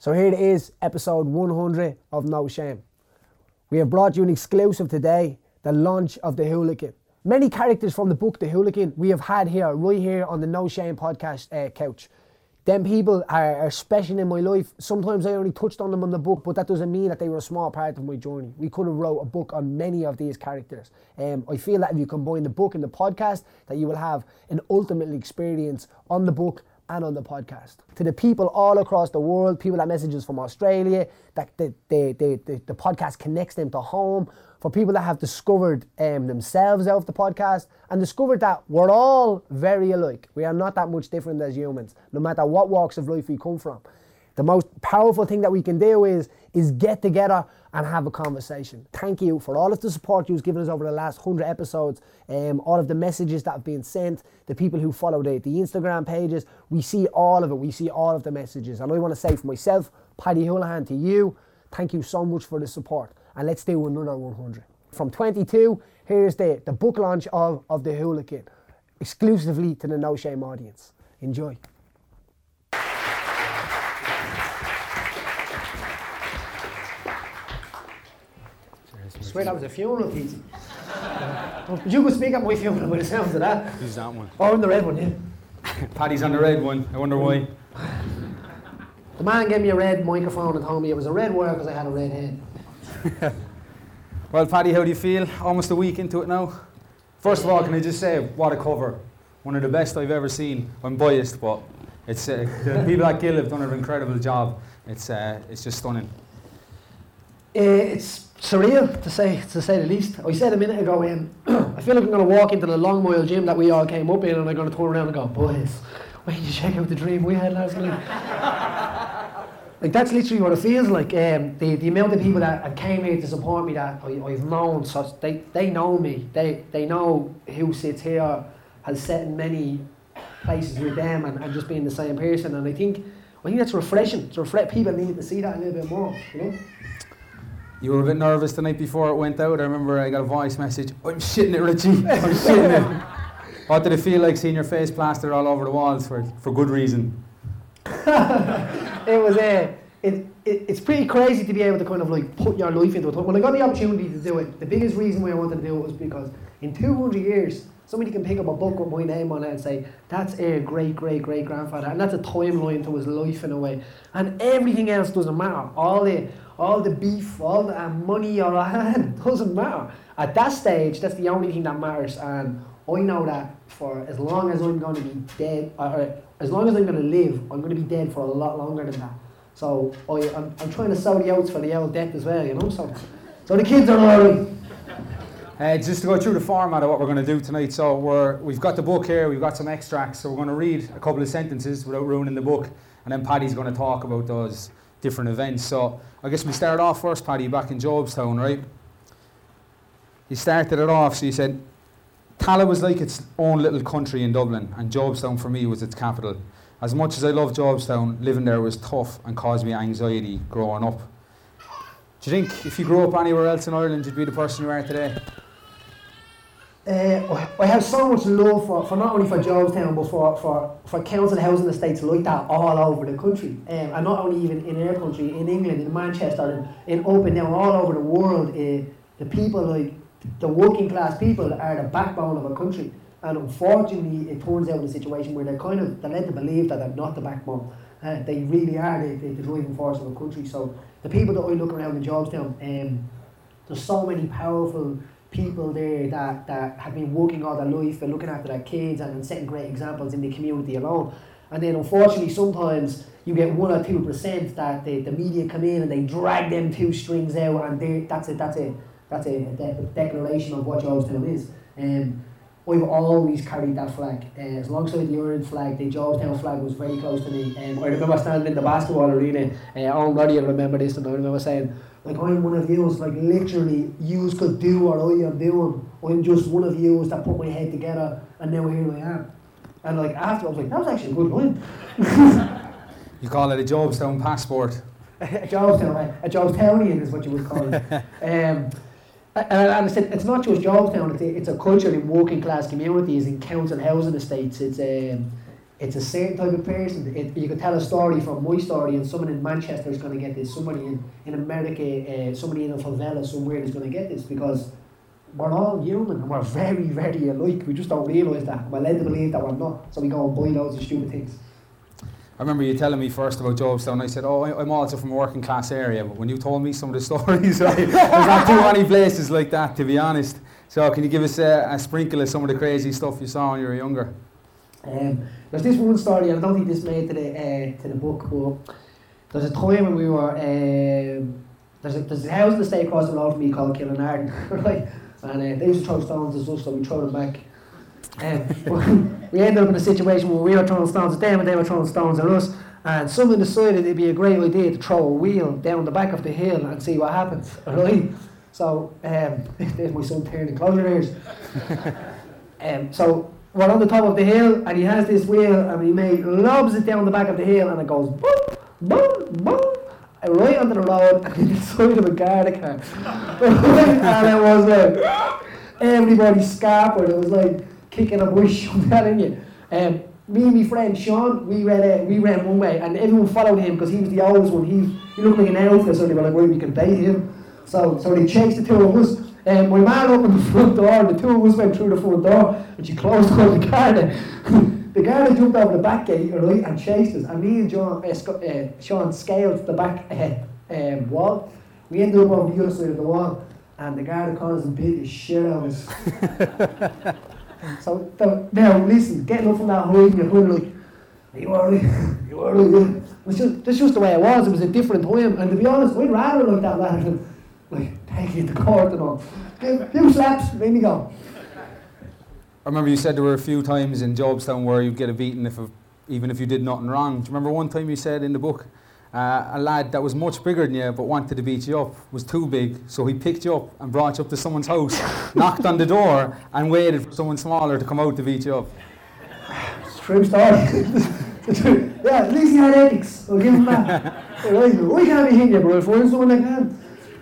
So here it is, episode 100 of No Shame. We have brought you an exclusive today, the launch of The Hooligan. Many characters from the book The Hooligan we have had here, right here on the No Shame podcast couch. Them people are special in my life. Sometimes I only touched on them in the book, but that doesn't mean that they were a small part of my journey. We could have wrote a book on many of these characters. I feel that if you combine the book and the podcast, that you will have an ultimate experience on the book and on the podcast. To the people all across the world, people that message us from Australia, that the podcast connects them to home. For people that have discovered themselves out of the podcast and discovered that we're all very alike. We are not that much different as humans, no matter what walks of life we come from. The most powerful thing that we can do is get together and have a conversation. Thank you for all of the support you've given us over the last 100 episodes, all of the messages that have been sent, the people who follow the Instagram pages. We see all of it. We see all of the messages. And I want to say for myself, Paddy Houlihan, to you, thank you so much for the support. And let's do another 100. From 22, here's the book launch of The Hooligan, exclusively to the No Shame audience. Enjoy. I swear that was a funeral, Pete. You could speak at my funeral by the sounds of that. Who's that one? Oh, on the red one, yeah. Paddy's on the red one. I wonder why. The man gave me a red microphone and told me it was a red wire because I had a red head. Well, Paddy, how do you feel? Almost a week into it now. First of all, can I just say, what a cover. One of the best I've ever seen. I'm biased, but it's the people at Gill have done an incredible job. It's just stunning. It's surreal, to say the least. I said a minute ago, I feel like I'm going to walk into the Long Mile gym that we all came up in and I'm going to turn around and go, boys, why did you check out the dream we had last night? Like, that's literally what it feels like. The amount of people that came here to support me that I've known, so they know me. They know who sits here, has sat in many places with them and just being the same person. And I think that's refreshing. People need to see that a little bit more, you know? You were a bit nervous the night before it went out. I remember I got a voice message. I'm shitting it, Richie. I'm shitting it. What did it feel like seeing your face plastered all over the walls for good reason? It was it's pretty crazy to be able to kind of like put your life into it. When I got the opportunity to do it, the biggest reason why I wanted to do it was because in 200 years, somebody can pick up a book with my name on it and say, that's a great-great-great-grandfather, and that's a timeline to his life in a way. And everything else doesn't matter. All the beef, all the money, or it doesn't matter. At that stage, that's the only thing that matters. And I know that for as long as I'm going to be dead, or as long as I'm going to live, I'm going to be dead for a lot longer than that. So I'm trying to sow the oats for the old death as well, you know. So the kids are all right. Just to go through the format of what we're going to do tonight. So we've got the book here, we've got some extracts. So we're going to read a couple of sentences without ruining the book, and then Paddy's going to talk about those different events. So I guess we start off first, Paddy, back in Jobstown, right? You started it off, so you said, Tallaght was like its own little country in Dublin, and Jobstown for me was its capital. As much as I love Jobstown, living there was tough and caused me anxiety growing up. Do you think if you grew up anywhere else in Ireland, you'd be the person you are today? I have so much love for not only for Jobstown, but for council housing estates like that all over the country. And not only even in our country, in England, in Manchester, in up and down all over the world. The people, like the working class people, are the backbone of a country. And unfortunately, it turns out in a situation where they're led to believe that they're not the backbone. They really are the driving force of a country. So the people that I look around in Jobstown, there's so many powerful people there that have been working all their life and looking after their kids and setting great examples in the community alone. And then unfortunately sometimes you get 1 or 2% that the media come in and they drag them 2 strings out, and that's a declaration of what Jobstown is. I've always carried that flag. Alongside the Ireland flag, the Jobstown flag was very close to me. I remember standing in the basketball arena, Owen Roddy will remember this, and I remember saying, like, I'm one of yous, like literally, yous could do what I am doing. I'm just one of yous that put my head together, and now here I am. And like after, I was like, that was actually a good line. You call it a Jobstown passport. A Jobstownian is what you would call it. And I said, it's not just Jobstown, it's a culture in working class communities, in council housing estates. it's a certain type of person. You can tell a story from my story, and someone in Manchester is going to get this. Somebody in America, somebody in a favela somewhere is going to get this, because we're all human and we're very, very alike. We just don't realise that. We're led to believe that we're not, so we go and buy loads of stupid things. I remember you telling me first about Jobstown. I said, "Oh, I'm also from a working class area." But when you told me some of the stories, there's not too many places like that, to be honest. So can you give us a sprinkle of some of the crazy stuff you saw when you were younger? There's this one story, and I don't think this made to the book, but there's a time when we were there's a house in the state across the road from me called Killinarden, right? And they used to throw stones at us, so we throw them back. We ended up in a situation where we were throwing stones at them and they were throwing stones at us, and someone decided it'd be a great idea to throw a wheel down the back of the hill and see what happens, right? So there's my son turning, close your ears. So we're on the top of the hill and he has this wheel and he lobs it down the back of the hill and it goes boom, boom, boom, right onto the road and inside of a Garda car. And it was like, everybody scampered. It was like kicking a bush, I'm telling you. Me and my friend Sean, we ran one way and everyone followed him because he was the oldest one. He looked like an outfit, so they were like, right, we can bait him. So they chased the two of us. My man opened the front door and the two of us went through the front door and she closed all the Garda. The Garda jumped over the back gate, right, and chased us. And me and Sean scaled the back wall. We ended up on the other side of the wall and the Garda caught us and beat the shit out of us. So now listen, getting up from that height and you're kind of like, are you alright? You alright? That's just the way it was. It was a different time, and to be honest, I'd rather like that rather than like taking it to court and all. A few slaps, made me go. I remember you said there were a few times in Jobstown where you'd get a beating even if you did nothing wrong. Do you remember one time you said in the book, a lad that was much bigger than you but wanted to beat you up was too big, so he picked you up and brought you up to someone's house, knocked on the door and waited for someone smaller to come out to beat you up? It's a true story. Yeah, at least he had ethics. I'll give him that. We can't be hitting you, but I'll find someone that can.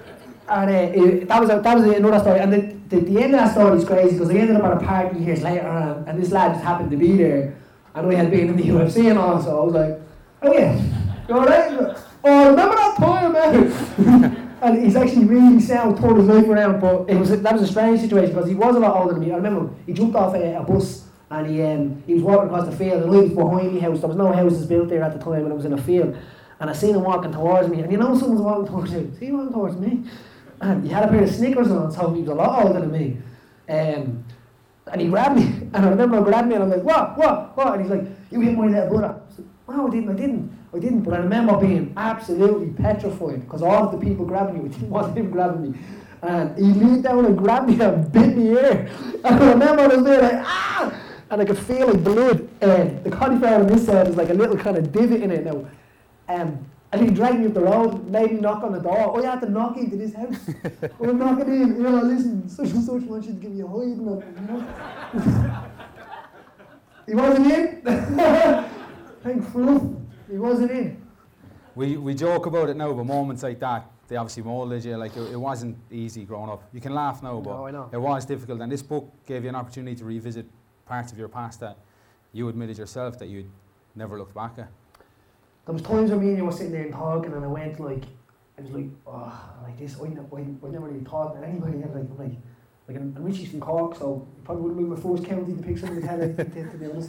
And that was another story. And the end of that story is crazy because I ended up at a party years later and this lad just happened to be there. And I had been in the UFC and all, so I was like, oh yeah, you alright? Oh, remember that time, man? And he's actually really sound, turned his life around, but that was a strange situation because he was a lot older than me. I remember he jumped off a bus and he was walking across the field and I was behind my house. There was no houses built there at the time when I was in a field. And I seen him walking towards me, and you know someone's walking towards you. See him walking towards me? And he had a pair of Snickers on, so he was a lot older than me. And he grabbed me, and I remember him grabbing me, and I'm like, what? And he's like, you hit my little brother. I said, no, I didn't. But I remember being absolutely petrified, because all of the people grabbing me, I didn't want him grabbing me. And he leaned down and grabbed me and bit me ear. And I remember I was there like, ah! And I could feel like blood. The cauliflower on this side is like a little kind of divot in it now. And he dragged me up the road, made me knock on the door. I had to knock into this house. I'm knocking in, listen, such and such wants you to give me a hug. He wasn't in. Thank you. He wasn't in. We joke about it now, but moments like that, they obviously moulded you. Like it wasn't easy growing up. You can laugh now, but no, I know. It was difficult. And this book gave you an opportunity to revisit parts of your past that you admitted yourself that you'd never looked back at. There was times when me and you were sitting there and talking, and I was like, oh, like this. I never really talked to anybody. I'm Richie's from Cork, so it probably wouldn't be my first county to pick someone to tell anything, to be honest.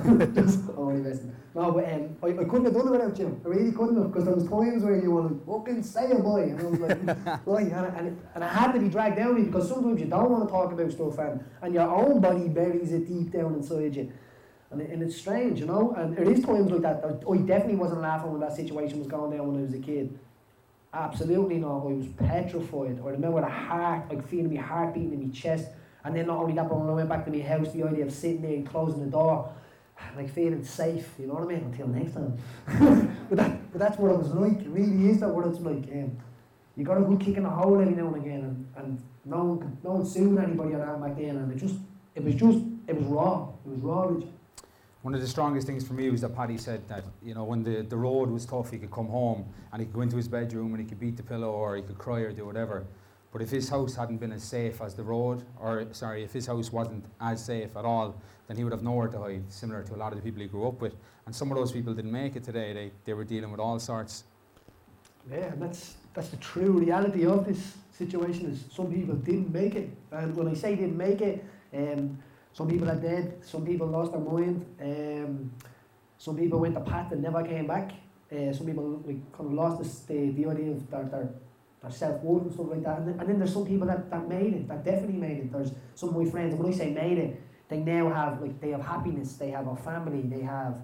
No, but I couldn't have done it without you. I really couldn't have, because there was times where you were like, fucking say a boy, and I was like, right, and I had to be dragged down in because sometimes you don't want to talk about stuff, and your own body buries it deep down inside you. And it's strange, and there is times like that. I definitely wasn't laughing when that situation was going down when I was a kid. Absolutely not. I was petrified. I remember feeling my heart beating in my chest. And then not only that, but when I went back to my house, the idea of sitting there and closing the door, like feeling safe, you know what I mean? Until next time. but that's what it was like. It really is that what it's like. You got a good kick in the hole every now and again, and no one sued anybody on that back then, and it was raw. It was raw, Rich. One of the strongest things for me was that Paddy said that, when the road was tough, he could come home and he could go into his bedroom and he could beat the pillow or he could cry or do whatever. But if his house hadn't been as safe as the road, if his house wasn't as safe at all, then he would have nowhere to hide, similar to a lot of the people he grew up with. And some of those people didn't make it today. They were dealing with all sorts. Yeah, and that's the true reality of this situation, is some people didn't make it. And when I say didn't make it, some people are dead, some people lost their mind, some people went to Pat and never came back. Some people kind of lost the idea of their self-worth and stuff like that. And then there's some people that made it, that definitely made it. There's some of my friends, and when I say made it, they now have, they have happiness, they have a family, they have,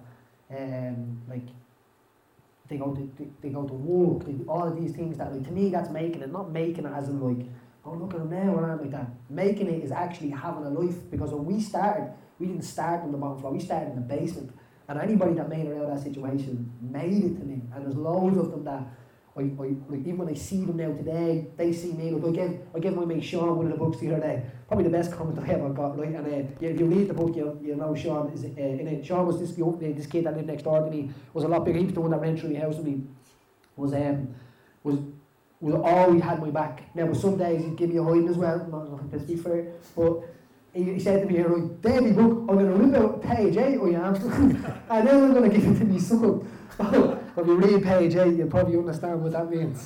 they go to work, all of these things that, to me, that's making it. Not making it as in oh, look at them now, or anything like that. Making it is actually having a life, because when we started, we didn't start on the bottom floor, we started in the basement. And anybody that made it out of that situation made it to me. And there's loads of them that, even when I see them now today, they see me. I gave my mate Sean one of the books the other day. Probably the best comment I ever got, right? And if you read the book, you know Sean is in it. Sean was this kid that lived next door to me. Was a lot bigger. He was the one that ran through the house with me. Was always had my back. Now, some days he'd give me a hiding as well. Not to be fair, but he said to me, right, Davey, book, I'm going to rip out page 8 of you, and then I'm going to give it to me son. If you read page 8, you'll probably understand what that means.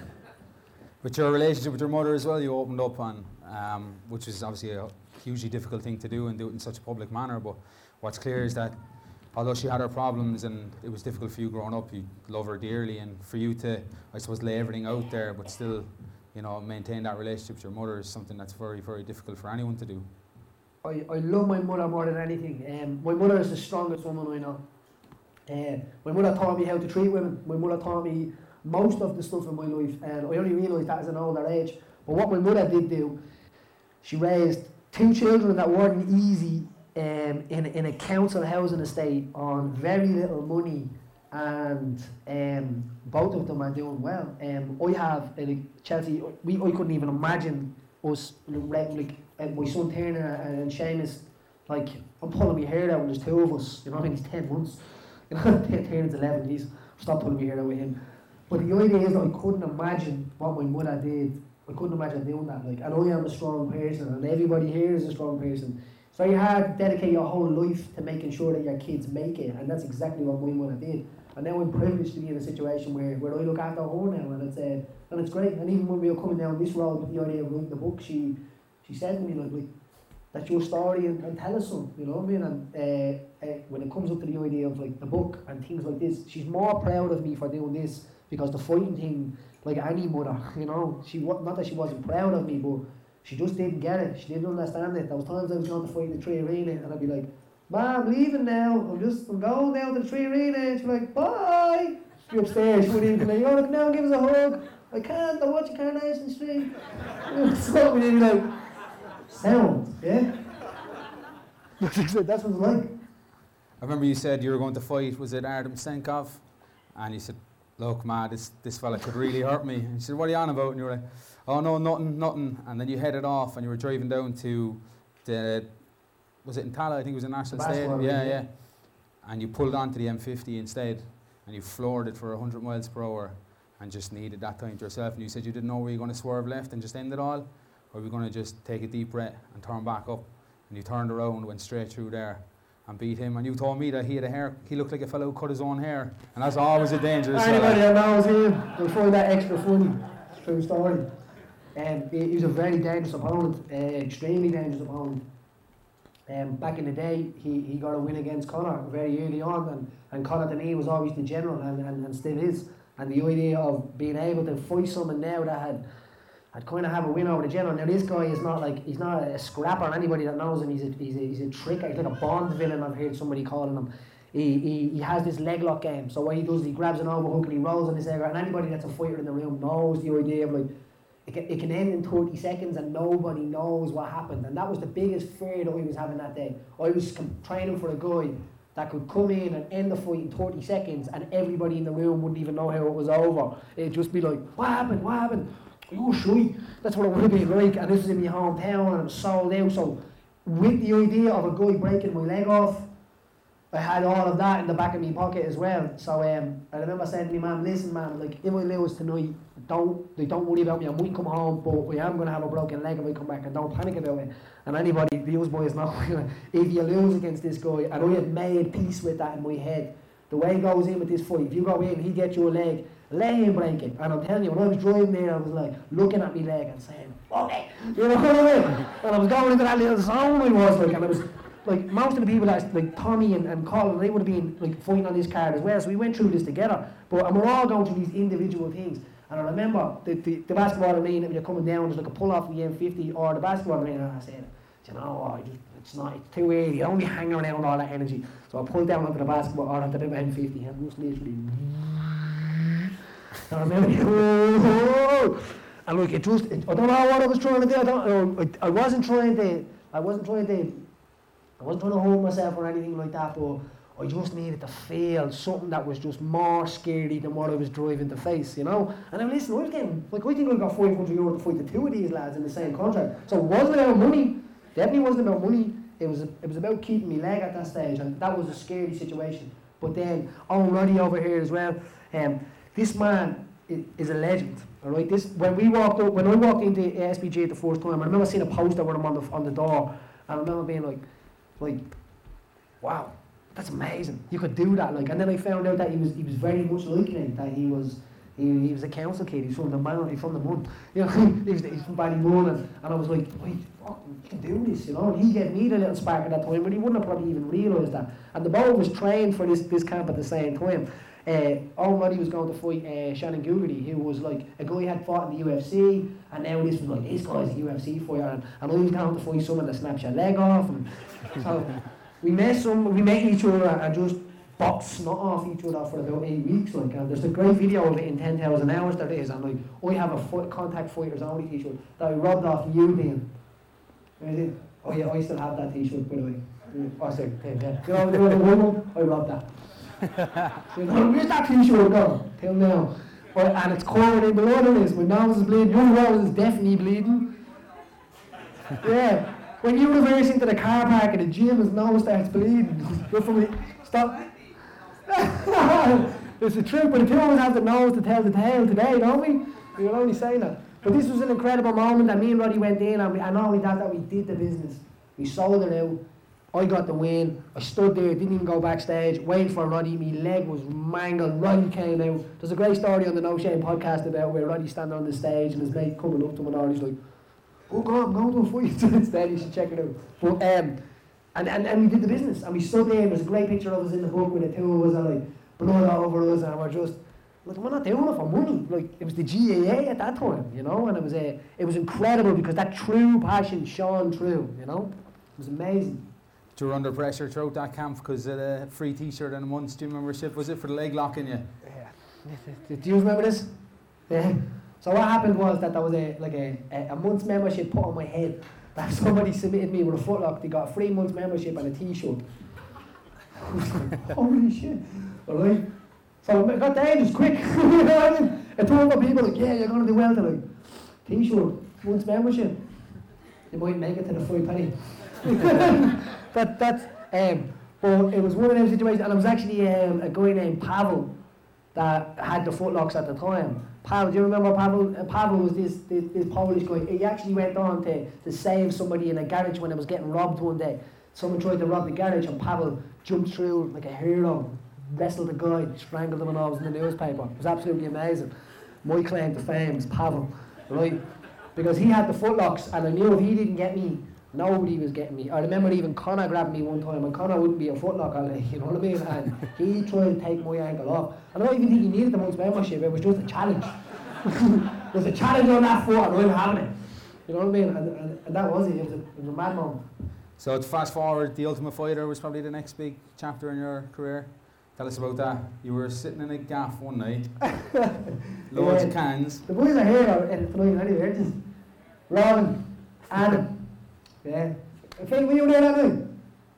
With your relationship with your mother as well, you opened up on, which is obviously a hugely difficult thing to do and do it in such a public manner, but what's clear is that although she had her problems and it was difficult for you growing up, you love her dearly, and for you to, I suppose, lay everything out there but still, maintain that relationship with your mother is something that's very, very difficult for anyone to do. I love my mother more than anything. My mother is the strongest woman I know. My mother taught me how to treat women. My mother taught me most of the stuff in my life, and I only realised that as an older age. But what my mother did do, she raised 2 children that weren't easy in a council housing estate on very little money, and both of them are doing well. I have Chelsea. I couldn't even imagine us my son Turner and Seamus. I'm pulling my hair out when there's 2 of us. He's 10 months. Turners 11. He's stopped pulling my hair out with him. But the idea is that I couldn't imagine what my mother did. I couldn't imagine doing that. And I am a strong person, and everybody here is a strong person. It's very hard to dedicate your whole life to making sure that your kids make it, and that's exactly what my mother did. And now I'm privileged to be in a situation where I look after her now, and it's great. And even when we were coming down this road with the idea of writing the book, she said to me, that's your story, and tell us some, you know what I mean? And when it comes up to the idea of the book and things like this, she's more proud of me for doing this, because the fighting thing, like any mother, not that she wasn't proud of me, but she just didn't get it. She didn't understand it. There was times I was going to fight in the 3 Arena, and I'd be like, Mom, I'm leaving now. I'm going down to the 3 Arena. And she'd be like, bye. She'd be upstairs. She wouldn't even be like, come down, give us a hug. I can't. I'm watching Coronation Street. So we'd be like, sound, yeah? That's what it's like. I remember you said you were going to fight, was it Artem Senkov? And you said, look, Ma, this fella could really hurt me. And she said, what are you on about? And you were like, oh no, nothing. And then you headed off and you were driving down to was it in Tala? I think it was in National Stadium. Yeah. And you pulled onto the M50 instead, and you floored it for 100 miles per hour and just needed that time to yourself. And you said you didn't know were you going to swerve left and just end it all, or were you going to just take a deep breath and turn back up? And you turned around, went straight through there and beat him. And you told me that he looked like a fellow who cut his own hair, and that's always a dangerous. Anybody that knows him will find that extra funny. True story. He was a very dangerous opponent, extremely dangerous opponent. Back in the day, he got a win against Conor very early on, and Conor to me was always the general, and still is. And the idea of being able to fight someone now that had kind of have a win over the general. Now this guy is he's not a scrapper. Anybody that knows him, he's a tricker. He's like a Bond villain. I've heard somebody calling him. He has this leg lock game. So what he does, he grabs an overhook and he rolls on his leg. And anybody that's a fighter in the room knows the idea of it can end in 30 seconds and nobody knows what happened. And that was the biggest fear that I was having that day. I was training for a guy that could come in and end the fight in 30 seconds and everybody in the room wouldn't even know how it was over. It'd just be like, what happened? Oh, shy. That's what it would have been like. And this was in my hometown and I'm sold out. So with the idea of a guy breaking my leg off, I had all of that in the back of my pocket as well. So I remember saying to my mum, listen man, like if I lose tonight, don't worry about me. I might come home, but I am going to have a broken leg if I come back, and don't panic about it. And anybody, these boys know, if you lose against this guy, and I had made peace with that in my head. The way he goes in with this fight, if you go in, he gets you a leg, let him break it. And I'm telling you, when I was driving there, I was like looking at my leg and saying, okay, you know what I mean? And I was going into that little zone I was like, and I was like, most of the people that, like Tommy and Colin, they would have been like fighting on this card as well, so we went through this together. And we're all going through these individual things. And I remember the basketball arena, when you're coming down, there's like a pull-off of the M50 or the basketball arena, and I said, you know, it's too early, you don't be hanging around all that energy. So I pulled down onto the basketball or onto the M50 and just literally, and I remember, and like I don't know what I was trying to do, I wasn't trying to hold myself or anything like that, but I just needed to feel something that was just more scary than what I was driving to face, you know? And then listen, I was getting, like I think I got €500 to fight the two of these lads in the same contract. So it wasn't about money, definitely wasn't about money, it was about keeping my leg at that stage, and that was a scary situation. But then, Owen Roddy over here as well, this man is a legend, alright? When I walked into SBG at the first time, I remember seeing a poster with him on the door, and I remember being like, wow, that's amazing. You could do that, like. And then I found out that he was very much like me. That he was a council kid. He's from the Mun. You know, he's from Ballymun, and I was like, wait, fuck, you can do this, you know. And he gave me the little spark at that time, but he wouldn't have probably even realised that. And the boy was trained for this camp at the same time. Owen Roddy was going to fight Shannon Googety, who was like a guy who had fought in the UFC, and now this was like, this guy's a UFC fighter, and I was going to fight someone that snaps your leg off. And so we met each other and just boxed snot off each other for about 8 weeks. Like, and there's a great video of it in 10,000 hours there is, and like I have a contact fighters only t-shirt that I robbed off you, being. Oh yeah, I still have that t-shirt, by the way. Oh, sorry, yeah. You know the one? I robbed that. You know, where's that t-shirt gone? Till now. And it's covered in blood on this. My nose is bleeding. Your nose is definitely bleeding. Yeah. When you reverse into the car park at the gym, his nose starts bleeding. Good for me. Stop. It's the truth, but the two of us have the nose to tell the tale today, don't we? We were only saying that. But this was an incredible moment that me and Roddy went in, and not only that we did the business. We sold it out. I got the win. I stood there, didn't even go backstage, waiting for Roddy. My leg was mangled. Roddy came out. There's a great story on the No Shame podcast about where Roddy's standing on the stage and his mate coming up to him and all. He's like, oh God, I'm going to a fight instead. You should check it out. But and we did the business, and we stood there. And there's a great picture of us in the book with the two of us, and like blood all over us, and we're just like, we're not doing it for money. Like, it was the GAA at that time, you know, and it was incredible because that true passion shone through, you know. It was amazing. You were under pressure throughout that camp because of a free t-shirt and a month's gym membership, was it, for the leg locking you? Yeah. Do you remember this? Yeah. So what happened was that there was a month's membership put on my head. That somebody submitted me with a footlock. They got a 3 months membership and a t-shirt. I was like, holy shit. Alright. So it got dangerous quick. You know what I mean? I told my people, like, yeah, you're going to do well tonight. T-shirt, month's membership. You might make it to the free penny. But it was one of those situations, and it was actually a guy named Pavel that had the footlocks at the time. Pavel, do you remember Pavel? Pavel was this Polish guy. He actually went on to save somebody in a garage when it was getting robbed one day. Someone tried to rob the garage, and Pavel jumped through like a hero, wrestled the guy, strangled him, and all. It was in the newspaper. It was absolutely amazing. My claim to fame is Pavel, right? Because he had the footlocks, and I knew if he didn't get me, nobody was getting me. I remember even Connor grabbed me one time, and Connor wouldn't be a footlock, you know what I mean? And he tried to take my ankle off. I don't even think he needed the month's membership, it was just a challenge. There's a challenge on that foot, and I'm having it. You know what I mean? And that was it. It was a mad moment. So to fast forward, The Ultimate Fighter was probably the next big chapter in your career. Tell us about that. You were sitting in a gaff one night, loads of cans. The boys are here in tonight anyway, just Robin, Adam. Yeah. I think we were there that night.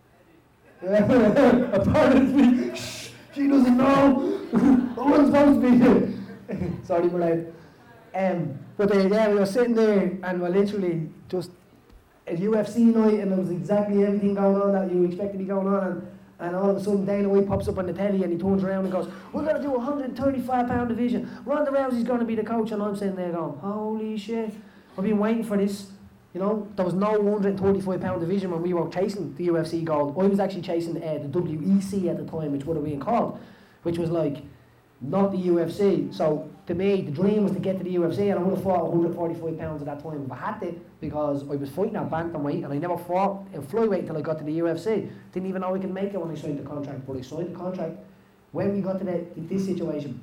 Yeah. Apparently, she doesn't know. I wasn't supposed to be here. Sorry for that. But we were sitting there, and we're literally just a UFC night, and there was exactly everything going on that you expect to be going on. And all of a sudden Dana White pops up on the telly and he turns around and goes, we're going to do a 135-pound division. Ronda Rousey's going to be the coach. And I'm sitting there going, holy shit. I've been waiting for this. You know, there was no 135-pound division when we were chasing the UFC gold. I was actually chasing the WEC at the time, which would have been called, which was like not the UFC. So to me, the dream was to get to the UFC, and I would have fought 145 pounds at that time if I had to, because I was fighting at bantamweight, and I never fought in flyweight until I got to the UFC. Didn't even know I could make it when I signed the contract, but I signed the contract. When we got to this situation,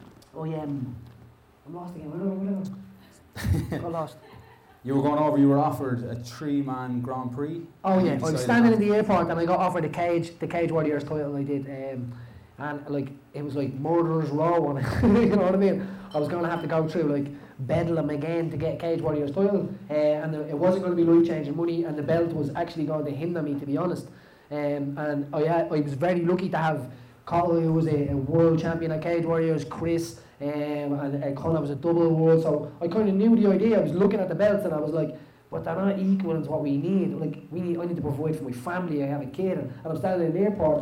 I'm lost again. Whatever. Got lost. You were going over, you were offered a 3-man Grand Prix. Oh yeah, I was standing in the airport and I got offered the Cage Warriors title I did. And like, it was like murderer's row on it, you know what I mean? I was going to have to go through like bedlam again to get Cage Warriors title, and it wasn't going to be life-changing money, and the belt was actually going to hinder me, to be honest. And I was very lucky to have Cole, who was a world champion at Cage Warriors, Chris, and Conor was a double world, so I kind of knew the idea. I was looking at the belts and I was like, but they're not equal to what we need. Like, I need to provide for my family. I have a kid, and I'm standing in the airport,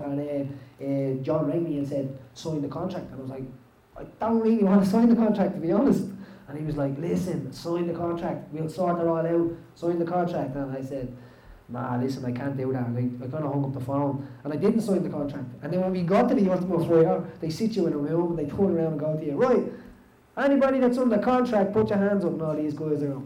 and John rang me and said, sign the contract. And I was like, I don't really want to sign the contract, to be honest. And he was like, listen, sign the contract. We'll sort it all out. Sign the contract. And I said, nah, listen, I can't do that. And I kind of hung up the phone, and I didn't sign the contract. And then when we got to the Ultimate Fighter, they sit you in a room, and they turn around and go to you, right, anybody that's under contract, put your hands up. And all these guys are,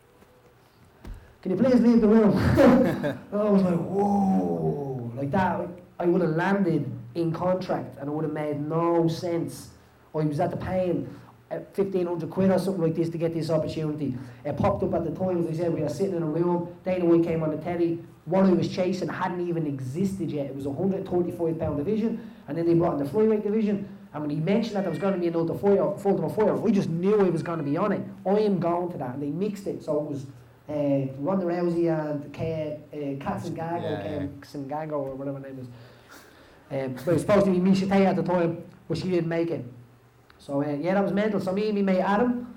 can you please leave the room? And I was like, whoa, like that. Like, I would have landed in contract and it would have made no sense. I was at the paying 1,500 quid or something like this to get this opportunity. It popped up at the time, as I said, we were sitting in a room, Dana White came on the telly, what I was chasing hadn't even existed yet. It was a 135-pound division, and then they brought in the flyweight division, and when he mentioned that there was going to be another Ultimate Fighter, we just knew I was going to be on it. I am going to that, and they mixed it, so it was Ronda Rousey and Kat Sangago, or whatever her name is. But it was supposed to be Misha Tate at the time, but she didn't make it. So yeah, that was mental. So me and my mate Adam,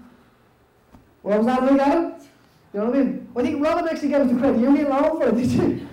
what was that like, Adam? You know what I mean? I think Robin actually gave us the credit. You didn't alone for it, did you?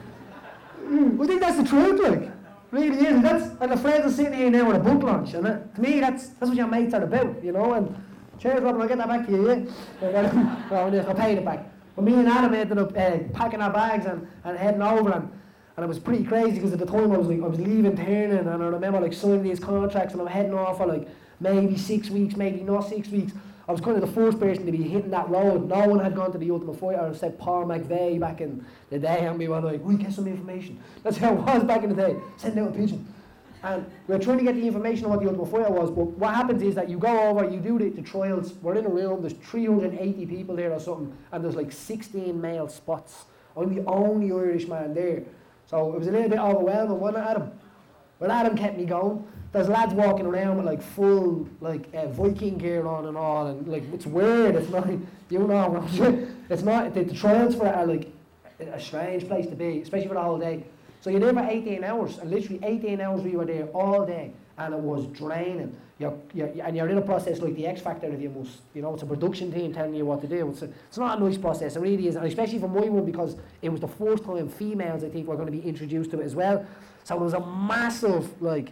I think that's the truth, like. Really is. And the friends are sitting here now with a book launch, and to me that's what your mates are about, you know. And cheers, Robin, I'll get that back to you, yeah? I'll pay it back. But me and Adam ended up packing our bags and heading over, and it was pretty crazy because at the time I was leaving Tiernan, and I remember like signing these contracts, and I'm heading off for like maybe 6 weeks, maybe not 6 weeks. I was kind of the first person to be hitting that road. No one had gone to the Ultimate Fighter except Paul McVeigh back in the day, and we were like, we get some information. That's how it was back in the day. Send out a pigeon. And we were trying to get the information on what the Ultimate Fighter was, but what happens is that you go over, you do the trials, we're in a room, there's 380 people there or something, and there's like 16 male spots. I'm the only Irish man there. So it was a little bit overwhelming, wasn't it, Adam? Well, Adam kept me going. There's lads walking around with like full Viking gear on and all, and like it's weird. It's not, you know, it's not. The trials for it are like a strange place to be, especially for the whole day. So you're there for 18 hours, and literally 18 hours we were there all day, and it was draining. You're in a process like the X Factor, if you must. You know, it's a production team telling you what to do. It's not a nice process, it really is, and especially for my one, because it was the first time females, I think, were going to be introduced to it as well. So there was a massive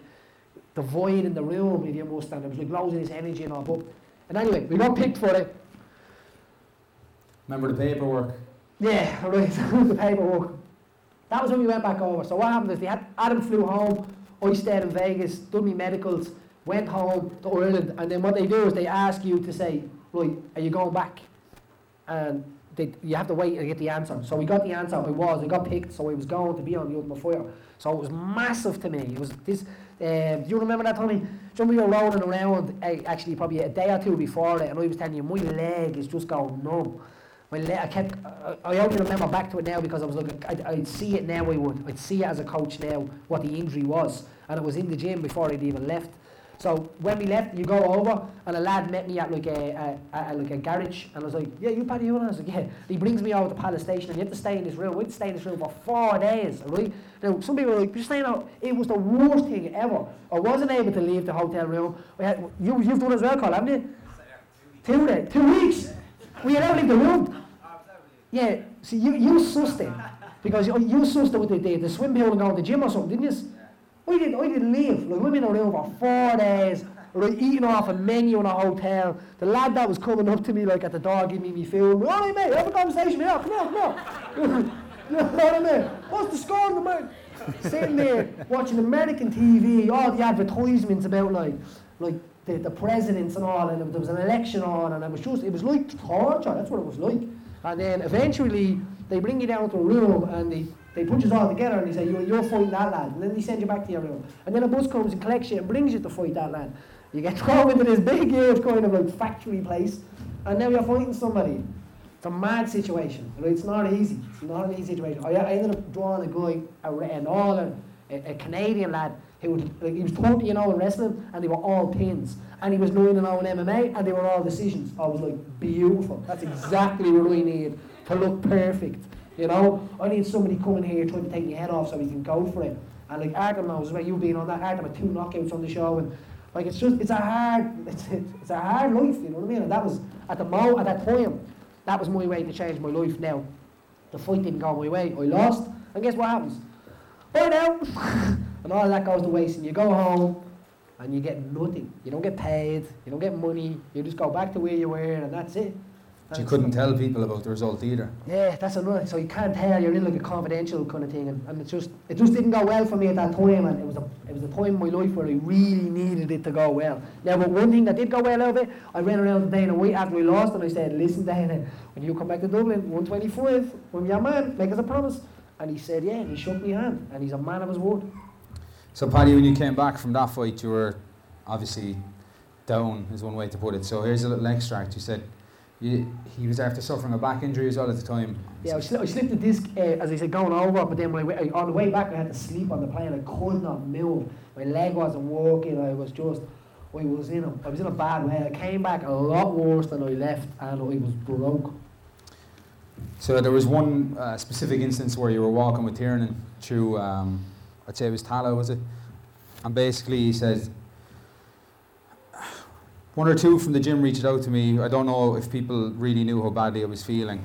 divide in the room, if you must, and there was like loads of this energy and all. But and anyway, we got picked for it. Remember the paperwork? Yeah, right. The paperwork. That was when we went back over. So what happened is Adam flew home, I stayed in Vegas, done my medicals, went home to Ireland, and then what they do is they ask you to say, right, are you going back? And you have to wait and get the answer. So we got the answer. I got picked, so I was going to be on the Ultimate Fighter. So it was massive to me. It was this. Do you remember that, Tommy? Do you remember we were rolling around actually probably a day or two before it, and I was telling you my leg is just going numb. My leg, I only remember back to it now because I was looking. I'd see it now. I'd see it as a coach now what the injury was, and it was in the gym before I'd even left. So when we left, you go over, and a lad met me at like a garage, and I was like, yeah, you Paddy Hewlin? I was like, yeah. He brings me over to Palace Station, and you have to stay in this room. We had to stay in this room for 4 days, right? Now, some people were like, you're staying out. It was the worst thing ever. I wasn't able to leave the hotel room. You've done as well, Carl, haven't you? 2 days. 2 weeks? We had to leave the room. Yeah, see, you sussed it. Because you sussed it with the swim pool and going to the gym or something, didn't you? I didn't leave. Like, we've been around for 4 days, right, eating off a menu in a hotel. The lad that was coming up to me, like, at the door, giving me food. All right, mate, have a conversation here. Come on. You know what I mean? What's the score on the man? Sitting there, watching American TV, all the advertisements about, like the presidents and all, and there was an election on, and it was like torture, that's what it was like. And then eventually, they bring you down to a room, and they put you all together, and they say, you're fighting that lad, and then they send you back to your room. And then a bus comes and collects you and brings you to fight that lad. You get thrown into this big, huge kind of like factory place, and now you're fighting somebody. It's a mad situation. It's not easy. It's not an easy situation. I ended up drawing a guy, a Canadian lad, he was 30 in wrestling, and they were all pins. And he was 9 in MMA, and they were all decisions. I was like, beautiful. That's exactly what I need to look perfect. You know, I need somebody coming here trying to take my head off so we can go for it. And like Artem knows about you being on that. Artem had 2 knockouts on the show, and like it's a hard life. You know what I mean? And that was at that time. That was my way to change my life. Now, the fight didn't go my way. I lost, and guess what happens? Burn out, and all that goes to waste. And you go home, and you get nothing. You don't get paid. You don't get money. You just go back to where you were, and that's it. But you couldn't tell people about the result either. Yeah, that's another. So you can't tell. You're in like a confidential kind of thing, and it just didn't go well for me at that time. And it was a time in my life where I really needed it to go well. Now, but one thing that did go well out of it, I ran around to Dana White after we lost, and I said, "Listen, Dana, when you come back to Dublin, 125, when your man, make us a promise." And he said, "Yeah," and he shook my hand, and he's a man of his word. So, Paddy, when you came back from that fight, you were obviously down, is one way to put it. So here's a little extract. You said he was after suffering a back injury as well at the time. Yeah, I slipped the disc, as I said, going over, but then on the way back I had to sleep on the plane. I could not move. My leg wasn't working. I was in a bad way. I came back a lot worse than I left, and I was broke. So there was one specific instance where you were walking with Tiernan through, I'd say it was Tala, was it? And basically he said, 1 or 2 from the gym reached out to me. I don't know if people really knew how badly I was feeling.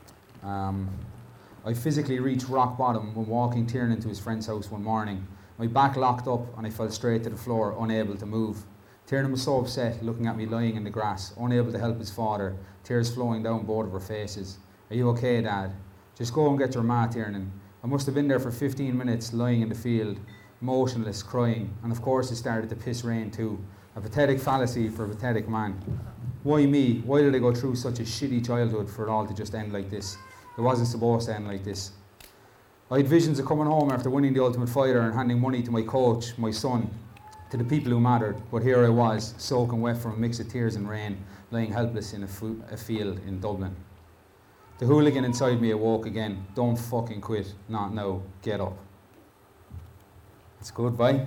I physically reached rock bottom when walking Tiernan to his friend's house one morning. My back locked up and I fell straight to the floor, unable to move. Tiernan was so upset, looking at me lying in the grass, unable to help his father, tears flowing down both of our faces. "Are you okay, Dad? Just go and get your ma, Tiernan." I must have been there for 15 minutes, lying in the field, motionless, crying, and of course it started to piss rain too. A pathetic fallacy for a pathetic man. Why me? Why did I go through such a shitty childhood for it all to just end like this? It wasn't supposed to end like this. I had visions of coming home after winning the Ultimate Fighter and handing money to my coach, my son, to the people who mattered. But here I was, soaking wet from a mix of tears and rain, lying helpless in a field in Dublin. The hooligan inside me awoke again. Don't fucking quit. Not now. Get up. That's good, bye.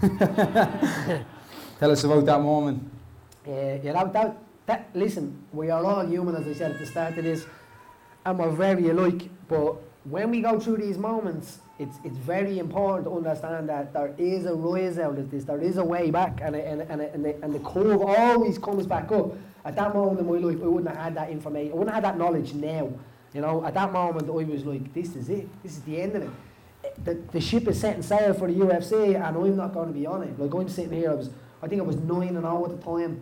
Tell us about that moment. Listen, we are all human, as I said at the start of this, and we're very alike, but when we go through these moments, it's very important to understand that there is a rise out of this, there is a way back, and the curve always comes back up. At that moment in my life, I wouldn't have had that information, I wouldn't have had that knowledge now. You know, at that moment, I was like, this is it, this is the end of it. The ship is setting sail for the UFC, and I'm not going to be on it. Like, I'm sitting here, I think I was 9-0 at the time.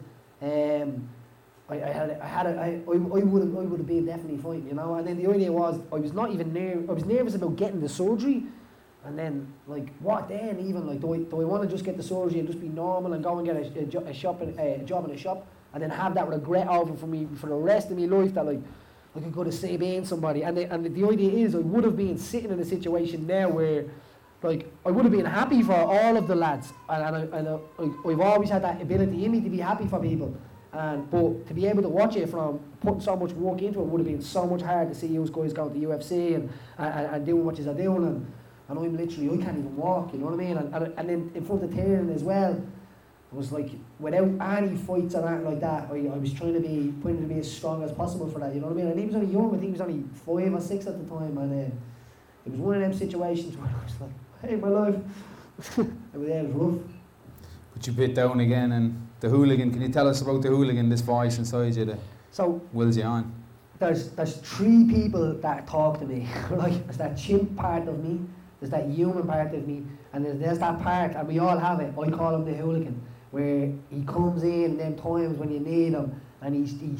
I would have been definitely fighting, you know. And then the idea was, I was not even nervous. I was nervous about getting the surgery, and then like, what then? Even like, do I want to just get the surgery and just be normal and go and get a job in a shop, and then have that regret over for me for the rest of my life that like I could have saved somebody. And the idea is, I would have been sitting in a situation now where, like, I would have been happy for all of the lads, and I've always had that ability in me to be happy for people. But to be able to watch it from putting so much work into it would have been so much hard to see you guys going to the UFC and doing what you're doing, and I'm literally, I can't even walk, you know what I mean? And then in front of Tiernan as well, it was like, without any fights or anything like that, I was trying to be as strong as possible for that, you know what I mean? And he was only young, I think he was only 5 or 6 at the time, and it was one of them situations where I was like, hey, my life. It was rough. But you bit down again, and the hooligan, can you tell us about the hooligan, this voice inside you that wills you on? There's 3 people that talk to me, right? There's that chimp part of me, There's that human part of me, and there's that part, and we all have it. I call him the hooligan, where he comes in them times when you need him, and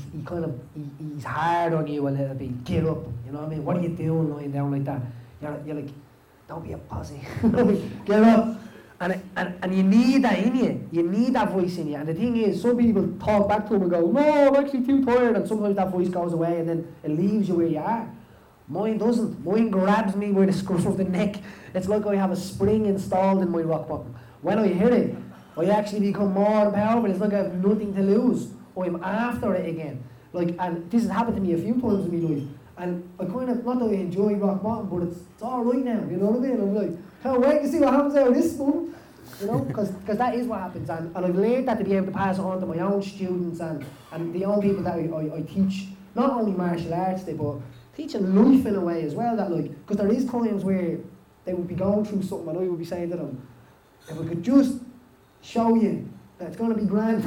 he's hard on you a little bit. Get up, you know what I mean? What are you doing lying down like that? You're like, don't be a pussy. Get up. And you need that in you. You need that voice in you. And the thing is, some people talk back to him and go, no, I'm actually too tired. And sometimes that voice goes away and then it leaves you where you are. Mine doesn't. Mine grabs me by the scruff of the neck. It's like I have a spring installed in my rock bottom. When I hit it, I actually become more powerful. It's like I have nothing to lose. I'm after it again. And this has happened to me a few times in my life. And I kind of, not that I enjoy rock bottom, but it's all right now, you know what I mean? I'm like, can't wait to see what happens out of this one, you know, because that is what happens. And I've learned that to be able to pass it on to my own students and the young people that I teach, not only martial arts, but teaching life in a way as well. That because there is times where they would be going through something and I would be saying to them, if I could just show you that it's going to be grand,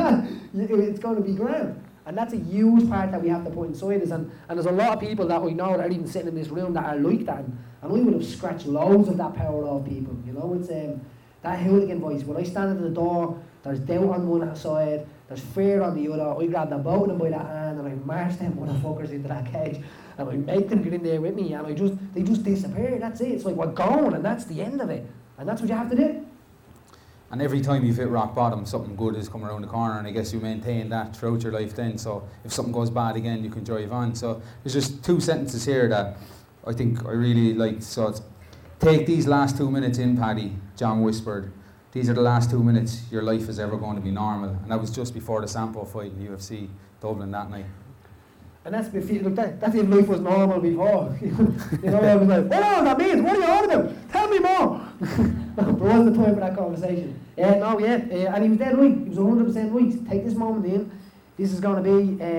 it's going to be grand. And that's a huge part that we have to put inside us. And there's a lot of people that I know that are even sitting in this room that are like that. And we would have scratched loads of that power off people. You know, it's that hooligan voice. When I stand at the door, there's doubt on one side, there's fear on the other. I grab them both of them by the hand and I march them motherfuckers into that cage. And I make them get in there with me. And they just disappear. That's it. It's like we're gone and that's the end of it. And that's what you have to do. And every time you've hit rock bottom, something good has come around the corner, and I guess you maintain that throughout your life then. So if something goes bad again, you can drive on. So there's just 2 sentences here that I think I really liked. So it's, take these last 2 minutes in, Paddy, John whispered. These are the last 2 minutes your life is ever going to be normal. And that was just before the Sampo fight in UFC Dublin that night. And that's if life was normal before. You know, I was like, oh, that means, what are you on about? Tell me more. There wasn't the time for that conversation. And he was dead right. He was 100% right. Take this moment in. This is going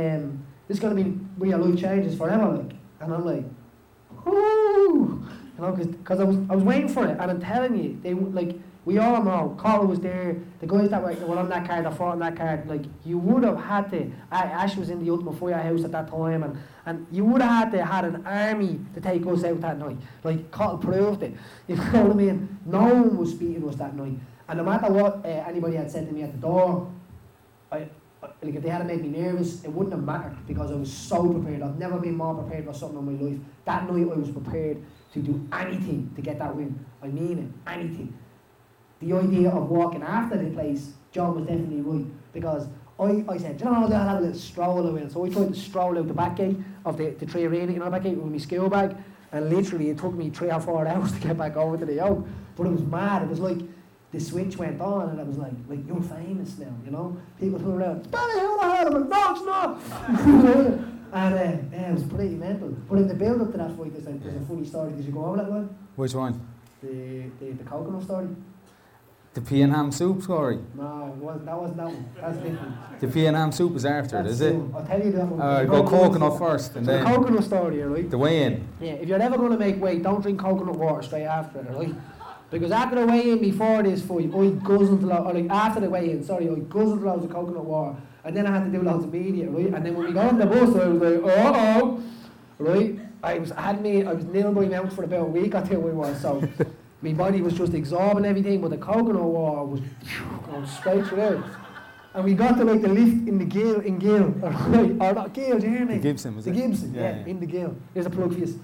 to be where your life changes forever. And I'm like, whoo, you know, because I was waiting for it. And I'm telling you, we all know, Carl was there, the guys that were on that card, that fought on that card, you would have had to, Ash was in the Ultimate Firehouse at that time, and you would have had to had an army to take us out that night. Carl proved it, you know what I mean? No one was beating us that night. And no matter what anybody had said to me at the door, if they hadn't made me nervous, it wouldn't have mattered because I was so prepared. I've never been more prepared for something in my life. That night I was prepared to do anything to get that win. I mean it, anything. The idea of walking after the place, John was definitely right, because I said, you know, I'll have a little stroll away. So I tried to stroll out the back gate of the Tree Arena, you know, back gate with my school bag, and literally it took me 3 or 4 hours to get back over to the yoke. But it was mad. It was like the switch went on, and I was like you're famous now, you know. People turn around, Spanny, who the hell? I'm like, no, it's not. And it was pretty mental. But in the build up to that fight, there's a funny story. Did you go over that one? Which one? The coconut story. The pea and ham soup story? No, that wasn't that one. That's different. The pea and ham soup is after it, is it? I'll tell you that one. Go coconut first. And then the coconut story, right? The weigh-in. Yeah, if you're ever going to make weight, don't drink coconut water straight after it, right? Because after the weigh-in, before this fight, I guzzled after the weigh-in, I guzzled loads of coconut water. And then I had to do loads of media, right? And then when we got on the bus, I was like, uh-oh, right? I was nil by mouth for about a week or 2 we was, so my body was just absorbing everything, but the coconut water was going straight through. And we got to the lift in Gill, right? Or not Gill, do you hear me? The Gibson, was it? The Gibson, yeah, in the Gill. There's a plug for you.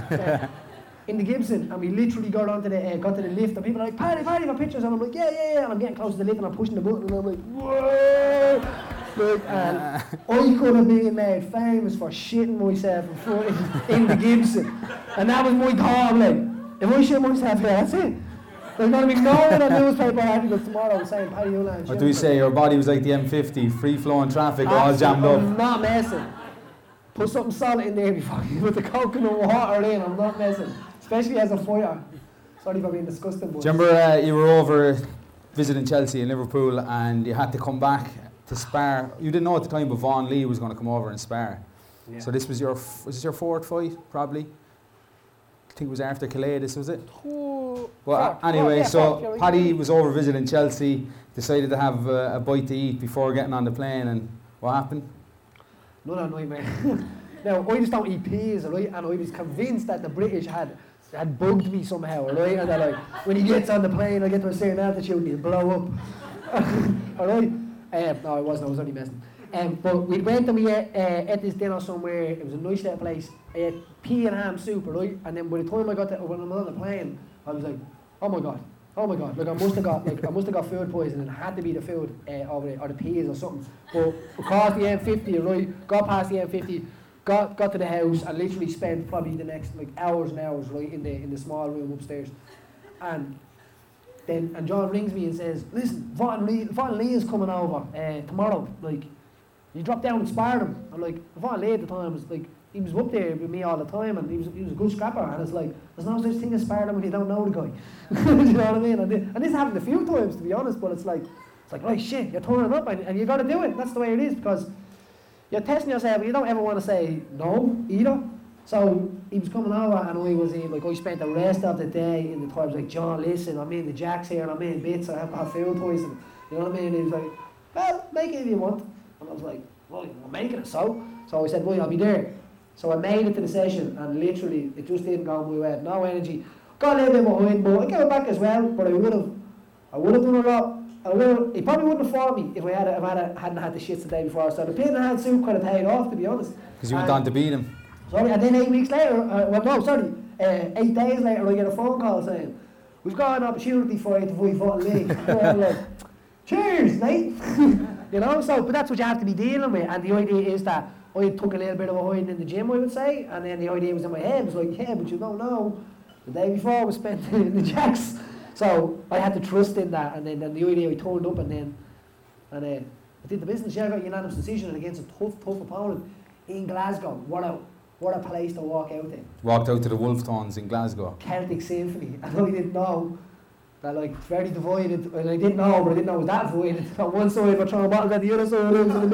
In the Gibson, and we literally got to the lift, and people are like, Paddy, for pictures, and I'm like, yeah, and I'm getting close to the lift, and I'm pushing the button, and I'm like, whoa! And I could have been made famous for shitting myself in the Gibson, and that was my thought. I'm like, if I shit myself here, that's it. There's going to be no other newspaper articles tomorrow saying Paddy Ulan. What do we say? Your body was like the M50, free-flowing traffic, all jammed up. I'm not messing. Put something solid in there before you put the coconut water in. I'm not messing. Especially as a fighter. Sorry for being disgusting. Do you remember you were over visiting Chelsea in Liverpool and you had to come back to spar? You didn't know at the time, but Vaughan Lee was going to come over and spar. Yeah. So this was your 4th fight, probably? I think it was after Calais, this was it? Well, anyway, so Paddy was over visiting Chelsea, decided to have a bite to eat before getting on the plane, and what happened? None of nightmare. Now, I just don't eat peas, right? And I was convinced that the British had had bugged me somehow, right? And they're like, when he gets on the plane, I get to a certain altitude and he'll blow up. Alright? No, I wasn't, I was only messing. But we went and we ate this dinner somewhere. It was a nice little place. I ate pea and ham soup, right? And then by the time I got to, when I'm on the plane, I was like, oh my god. Like I must have got food poisoning. It had to be the food or the peas or something. But across the M50, right? Got past the M50, got to the house and literally spent probably the next like hours and hours right in the small room upstairs. And John rings me and says, listen, Vaughan Lee is coming over tomorrow. Like, you drop down and spar him. I'm like, Vaughan Lee at the time was like, he was up there with me all the time and he was a good scrapper. And it's like, there's no such thing as sparring him when you don't know the guy. Do you know what I mean? And this happened a few times, to be honest, but it's like, right, shit, you're turning up and you got to do it. That's the way it is, because you're testing yourself and you don't ever want to say no either. So he was coming over and I spent the rest of the day in the toilet. I was like, John, listen, I'm in the jacks here and I'm in bits, I have to have food poisoning. You know what I mean? And he was like, well, make it if you want. And I was like, well, I'm making it so. So I said, well, I'll be there. So I made it to the session and literally it just didn't go my way. No energy. Got a little bit behind, but I came back as well, but I would have done a lot. He probably wouldn't have fought me if I hadn't had the shits the day before. So the pin and hand suit kind of paid off, to be honest. Because you went on to beat him. Sorry, and then 8 weeks later, 8 days later, I get a phone call saying, we've got an opportunity for you to fight Vaughan Lee. And I'm like, cheers, mate. You know, but that's what you have to be dealing with. And the idea is that I took a little bit of a hiding in the gym, I would say, and then the idea was in my head, it was like, yeah, but you don't know. The day before I was spent in the jacks. So I had to trust in that, and then the idea I turned up and I did the business. Yeah, I got a unanimous decision and against a tough opponent in Glasgow. What a place to walk out in. Walked out to the Wolf Tones in Glasgow. Celtic Symphony. And I didn't know that, like, it's very divided. And I didn't know it was that divided. On one side we're throwing bottles at the other side, it was in the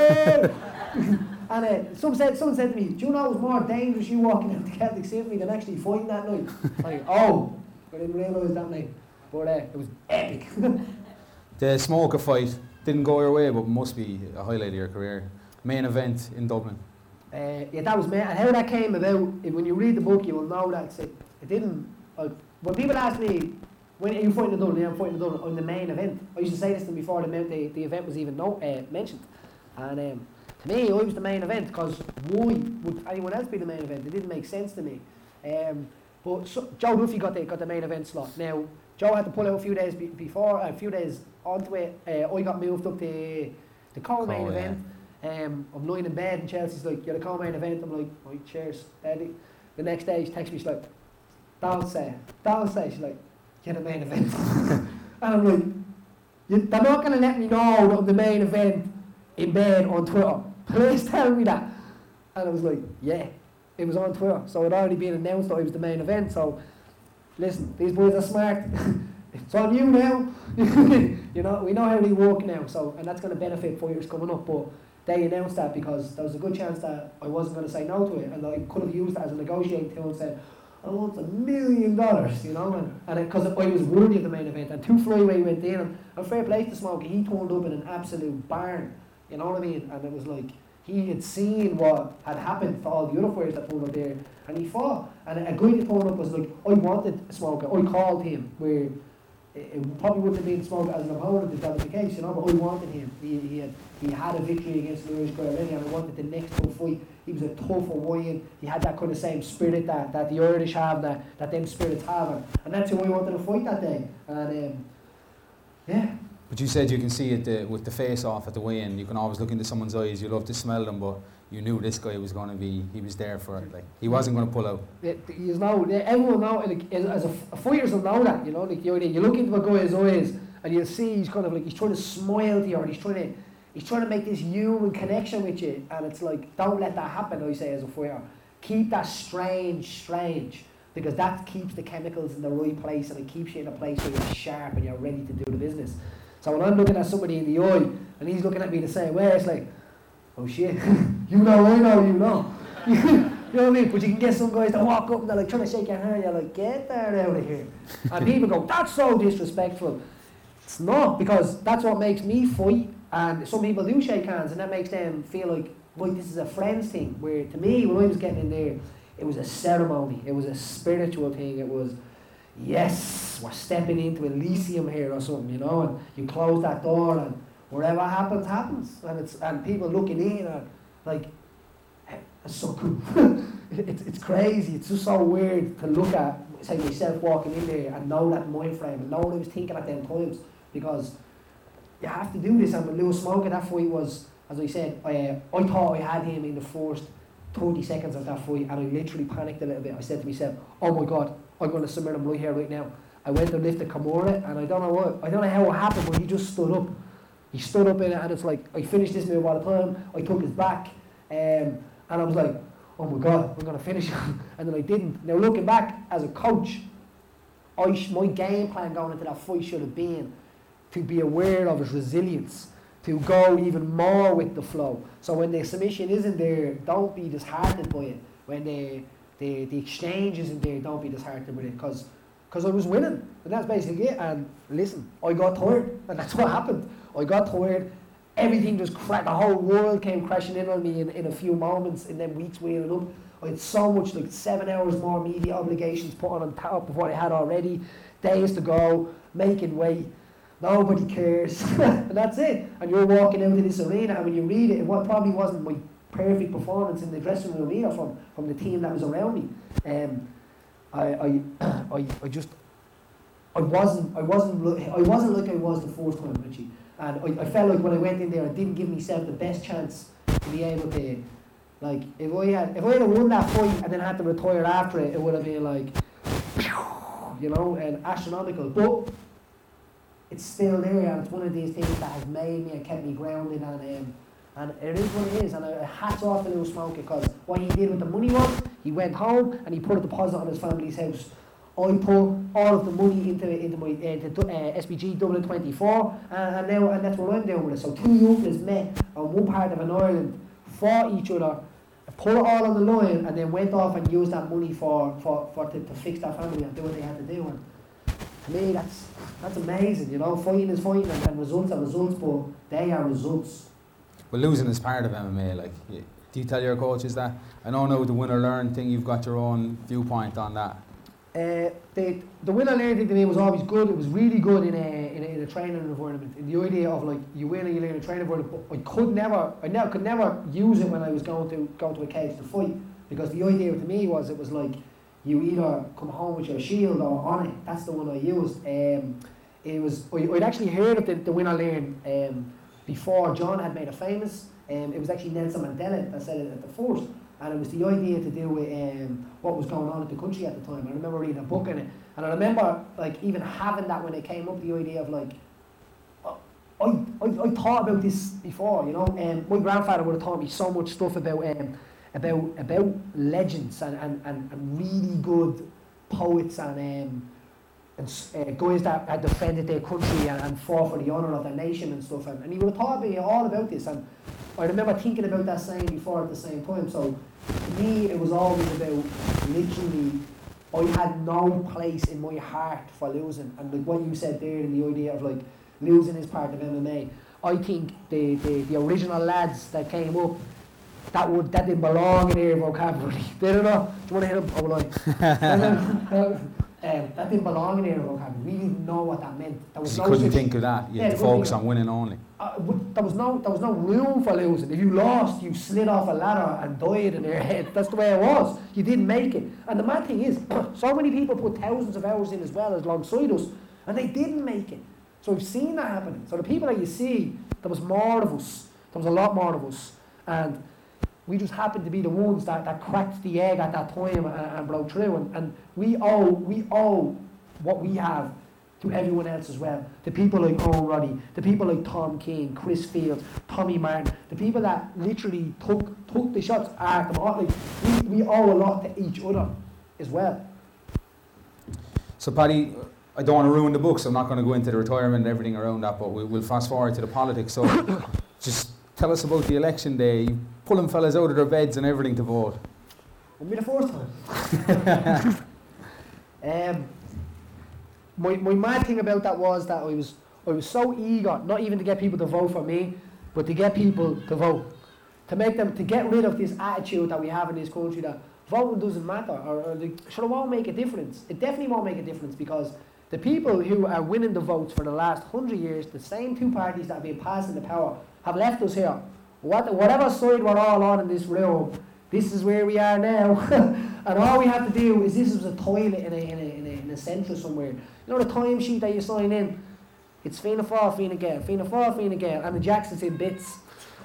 middle. And someone said to me, do you know it was more dangerous you walking out the Celtic Symphony than actually fighting that night? Like, I didn't realise that night. But it was epic. The Smoker fight didn't go your way, but must be a highlight of your career. Main event in Dublin. Yeah, that was, and how that came about, when you read the book, you will know that it didn't, when people ask me, when are you fighting in Dublin? Yeah, I'm fighting in Dublin on the main event. I used to say this to them before the event was even mentioned. And to me, I was the main event, because why would anyone else be the main event? It didn't make sense to me. But Joe Duffy got the main event slot. Now, Joe had to pull out a few days a few days onto it. I got moved up to the co-main event. I'm lying in bed and Chelsea's like, you're the co-main event. I'm like, right, cheers, Eddie. The next day she texts me, she's like, don't say. She's like, you're the main event. And I'm like, they're not going to let me know that I'm the main event in bed on Twitter. Please tell me that. And I was like, yeah, it was on Twitter. So it had already been announced that I was the main event. So listen, these boys are smart. It's on you now. You know, we know how they work now. So, and that's going to benefit fighters coming up. But they announced that because there was a good chance that I wasn't going to say no to it, and I could have used that as a negotiating tool and said, I want $1 million, you know, and because I was worthy of the main event. And 2 Flyway went in, and fair play to Smokey, he turned up in an absolute barn, you know what I mean? And it was like, he had seen what had happened to all the other fighters that turned up there, and he fought. And a guy that turned up was like, I wanted Smoker, I called him, where it probably wouldn't have been Smoker as an opponent if that was the case, you know, but I wanted him. He had a victory against the Irish guy already, and I wanted the next tough fight. He was a tough Hawaiian. He had that kind of same spirit that the Irish have, that them spirits have, and that's who I wanted to fight that day. And yeah. But you said you can see it with the face-off at the weigh-in. You can always look into someone's eyes. You love to smell them, but you knew this guy was going to be. He was there for it. Like, he wasn't going to pull out. Everyone know. Like, as a fighters will know that. You know, like you look into a guy's eyes and you'll see he's kind of like he's trying to smile to you, or he's trying to make this human connection with you, and it's like, don't let that happen. I say as a fighter, keep that strange, because that keeps the chemicals in the right place, and it keeps you in a place where you're sharp and you're ready to do the business. So when I'm looking at somebody in the eye and he's looking at me the same way, it's like, oh shit, you know, I know, you know. You know what I mean? But you can get some guys that walk up and they're like trying to shake your hand, you're like, get that out of here. And people go, that's so disrespectful. It's not, because that's what makes me fight. And some people do shake hands, and that makes them feel like, well, this is a friends thing. Where to me, when I was getting in there, it was a ceremony. It was a spiritual thing. It was, yes, we're stepping into Elysium here or something, you know. And you close that door, and whatever happens, happens. And people looking in and like, it's so cool. it's crazy. It's just so weird to look at, say, myself walking in there and know that mind frame and know what I was thinking at them times, because you have to do this. And with Lewis Smoke, that fight was, as I said, I thought I had him in the first 30 seconds of that fight, and I literally panicked a little bit. I said to myself, oh my God, I'm going to submit him right here, right now. I went to lift the Kimura, and I don't know how it happened, but he just stood up. He stood up in it, and it's like, I finished this move all the time. I took his back, and I was like, oh my God, I'm going to finish him. And then I didn't. Now looking back, as a coach, my game plan going into that fight should have been to be aware of his resilience, to go even more with the flow. So when the submission isn't there, don't be disheartened by it. When the exchange isn't there, don't be disheartened with it, because I was winning, and that's basically it. And listen, I got tired, and that's what happened. I got tired. Everything just the whole world came crashing in on me in a few moments, in them weeks wheeling up. I had so much, like 7 hours more media obligations put on top of what I had already, days to go, making weight. Nobody cares, and that's it. And you're walking out of this arena, and when you read it, what probably wasn't my perfect performance in the dressing room either from the team that was around me. I wasn't like I was the first time, Richie. And I felt like when I went in there, I didn't give myself the best chance to be able to, like, if I had won that fight and then had to retire after it, it would have been like, you know, and astronomical. But it's still there, and it's one of these things that has made me and kept me grounded, and it is what it is. And hats off to Lewis Smoke, because what he did with the money was, he went home and he put a deposit on his family's house. I put all of the money into my SBG Dublin 24, and that's what I'm doing with it. So two youngsters met on one part of an island, fought each other, put it all on the line, and then went off and used that money to fix their family and do what they had to do. And to me, that's amazing, you know. Fighting is fighting, and results are results, but they are results. Well, losing is part of MMA. Like, do you tell your coaches that? I know now the win-or-learn thing, you've got your own viewpoint on that. The win-or-learn thing to me was always good. It was really good in a training environment. In the idea of, like, you win and you learn in a training environment, but I could never use it when I was going to a cage to fight, because the idea to me was, it was like, you either come home with your shield or on it. That's the one I used. I'd actually heard of the win-or-learn before John had made it famous. It was actually Nelson Mandela that said it at the first, and it was the idea to do with what was going on in the country at the time. I remember reading a book in it, and I remember, like, even having that when it came up, the idea of, like, I thought about this before, you know. My grandfather would have taught me so much stuff about legends and really good poets and guys that had defended their country and fought for the honour of their nation and stuff, and he would have taught me all about this. And I remember thinking about that saying before at the same time. So to me, it was always about, literally, I had no place in my heart for losing. And like what you said there, in the idea of, like, losing is part of MMA. I think the original lads that came up, that didn't belong in their vocabulary. They don't know. Do you want to hear them? Oh, like, that didn't belong in their vocabulary. We didn't know what that meant. There was you couldn't think of that. You had to focus on winning only. There was no room for losing. If you lost, you slid off a ladder and died in their head. That's the way it was. You didn't make it. And the mad thing is, so many people put thousands of hours in as well as alongside us, and they didn't make it. So we've seen that happening. So the people that you see, there was more of us. There was a lot more of us. And we just happened to be the ones that cracked the egg at that time and broke through. And we owe what we have to everyone else as well. The people like Owen Roddy, the people like Tom King, Chris Fields, Tommy Martin, the people that literally took the shots at them. Like, we owe a lot to each other as well. So, Paddy, I don't want to ruin the book, so I'm not going to go into the retirement and everything around that, but we'll fast forward to the politics. So just tell us about the election day. You pulling fellas out of their beds and everything to vote. It'll be the first time. My mad thing about that was that I was so eager, not even to get people to vote for me, but to get people to vote. To get rid of this attitude that we have in this country that voting doesn't matter, or sure, it won't make a difference. It definitely won't make a difference, because the people who are winning the votes for the last 100 years, the same two parties that have been passing the power, have left us here. Whatever side we're all on in this room, this is where we are now. And all we have to do is, this is a toilet in a centre somewhere. You know the timesheet that you sign in? It's Fianna Fáil, Fine Gael, Fianna Fáil, Fine Gael, and the Jackson's in bits.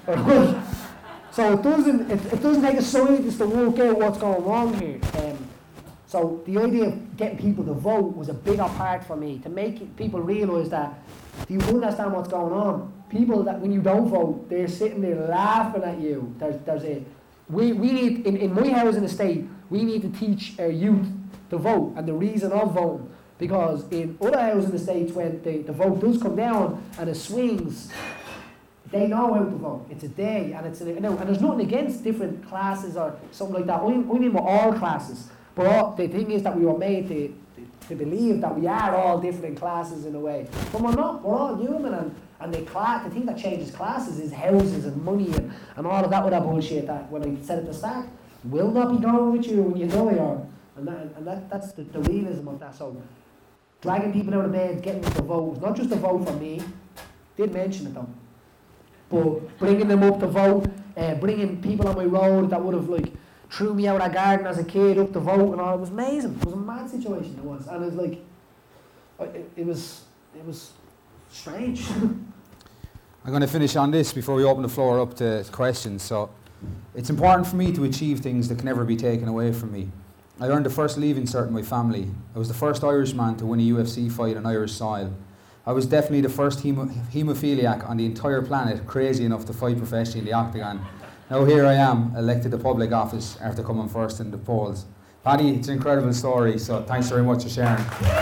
So it doesn't take a scientist to work out what's going wrong here. So the idea of getting people to vote was a bigger part for me, to make people realise that, do you understand what's going on? People that, when you don't vote, they're sitting there laughing at you. We need, in my housing estate, we need to teach our youth to vote and the reason of voting. Because in other housing estates, when the vote does come down and it swings, they know how to vote. It's a day, and and there's nothing against different classes or something like that. I mean, we're all classes. But the thing is that we were made to believe that we are all different classes in a way. But we're not. We're all human, and the thing that changes classes is houses and money and all of that other bullshit that, when I said at the start, will not be going with you when you die. That's the realism of that. So dragging people out of bed, getting them to vote, was not just a vote for me. Did mention it though. But bringing them up to vote, bringing people on my road that would have threw me out of garden as a kid up to vote and all, it was amazing. It was a mad situation it was, and it was it was strange. I'm going to finish on this before we open the floor up to questions. So, it's important for me to achieve things that can never be taken away from me. I earned the first leaving cert in my family. I was the first Irishman to win a UFC fight on Irish soil. I was definitely the first haemophiliac on the entire planet crazy enough to fight professionally in the octagon. Now here I am, elected to public office after coming first in the polls. Paddy, it's an incredible story, so thanks very much for sharing.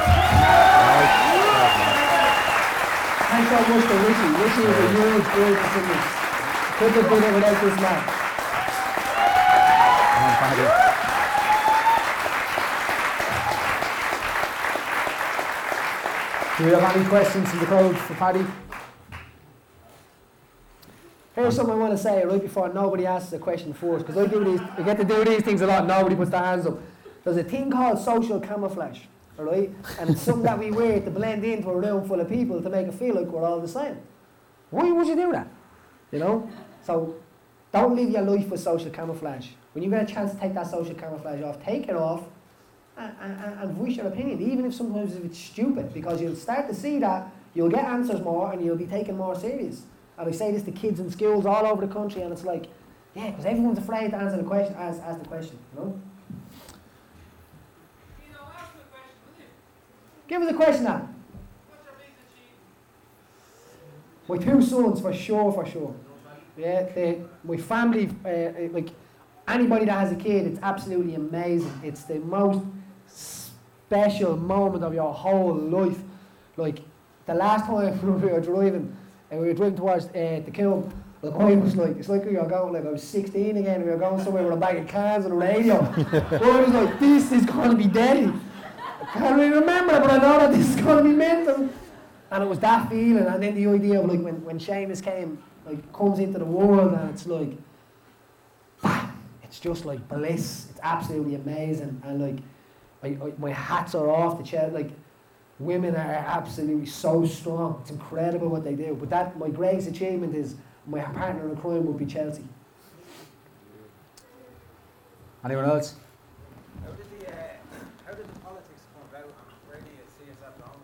Thanks so much to Richie. Richie is a huge greatness in this. Couldn't have done it without this man. Come on, Paddy. Do we have any questions from the crowd for Paddy? Here's something I want to say right before nobody asks a question first, because I get to do these things a lot and nobody puts their hands up. There's a thing called social camouflage, alright? And it's something that we wear to blend into a room full of people to make it feel like we're all the same. Why would you do that? You know? So don't live your life with social camouflage. When you get a chance to take that social camouflage off, take it off and voice your opinion, even if sometimes it's stupid, because you'll start to see that you'll get answers more and you'll be taken more serious. And I say this to kids in schools all over the country, and it's like, yeah, because everyone's afraid to answer the question, ask the question, you know? Ask the question, will you? Give us a question now. What's your biggest achievement? My two sons, for sure. Yeah, my family, like anybody that has a kid, it's absolutely amazing. It's the most special moment of your whole life. Like the last time we were driving, and we were driving towards the Kiln, the boy was like, it's like we were going, like I was 16 again, we were going somewhere with a bag of cans and a radio. I was like, this is going to be deadly. I can't really remember, but I know that this is going to be mental. And it was that feeling, and then the idea of like when Seamus comes into the world, and it's like, it's just like bliss. It's absolutely amazing, and like my hats are off the chest. Like women are absolutely so strong. It's incredible what they do. But that my greatest achievement is my partner in crime would be Chelsea. Anyone else? How did the politics come about, and where do you see yourself going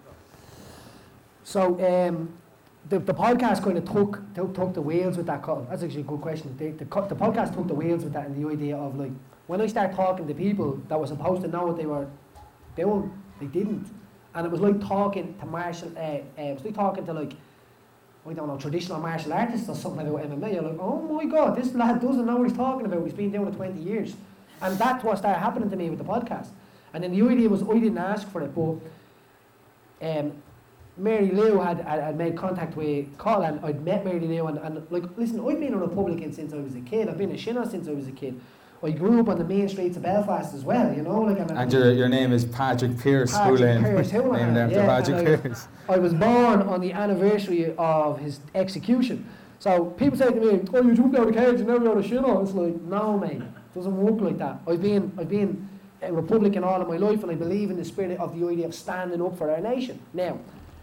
from? So the podcast kind of took the wheels with that. That's actually a good question. The podcast took the wheels with that, and the idea of like when I start talking to people that were supposed to know what they were doing, they didn't. And it was like talking to it was like talking to I don't know, traditional martial artists or something about MMA. You're like, oh my God, this lad doesn't know what he's talking about. He's been doing it 20 years. And that's what started happening to me with the podcast. And then the idea was, I didn't ask for it, but Mary Lou had made contact with Colin. I'd met Mary Lou and like, listen, I've been a Republican since I was a kid. I've been a Shinner since I was a kid. I grew up on the main streets of Belfast as well, you know. And your name is Patrick Pearse, Patrick Pearse, named after Patrick Pearse. I was born on the anniversary of his execution. So people say to me, oh, you jumped out of the cage and now you're out of shit on. It's like, no, mate, it doesn't work like that. I've been a Republican all of my life, and I believe in the spirit of the idea of standing up for our nation. Now,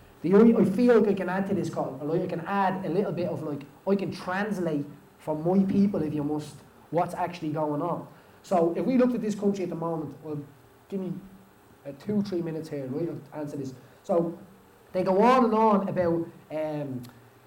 I feel like I can add to this, Colin, or like I can add a little bit of like, I can translate for my people, if you must, what's actually going on. So if we looked at this country at the moment, well, give me 2-3 minutes here, right, to answer this. So they go on and on about in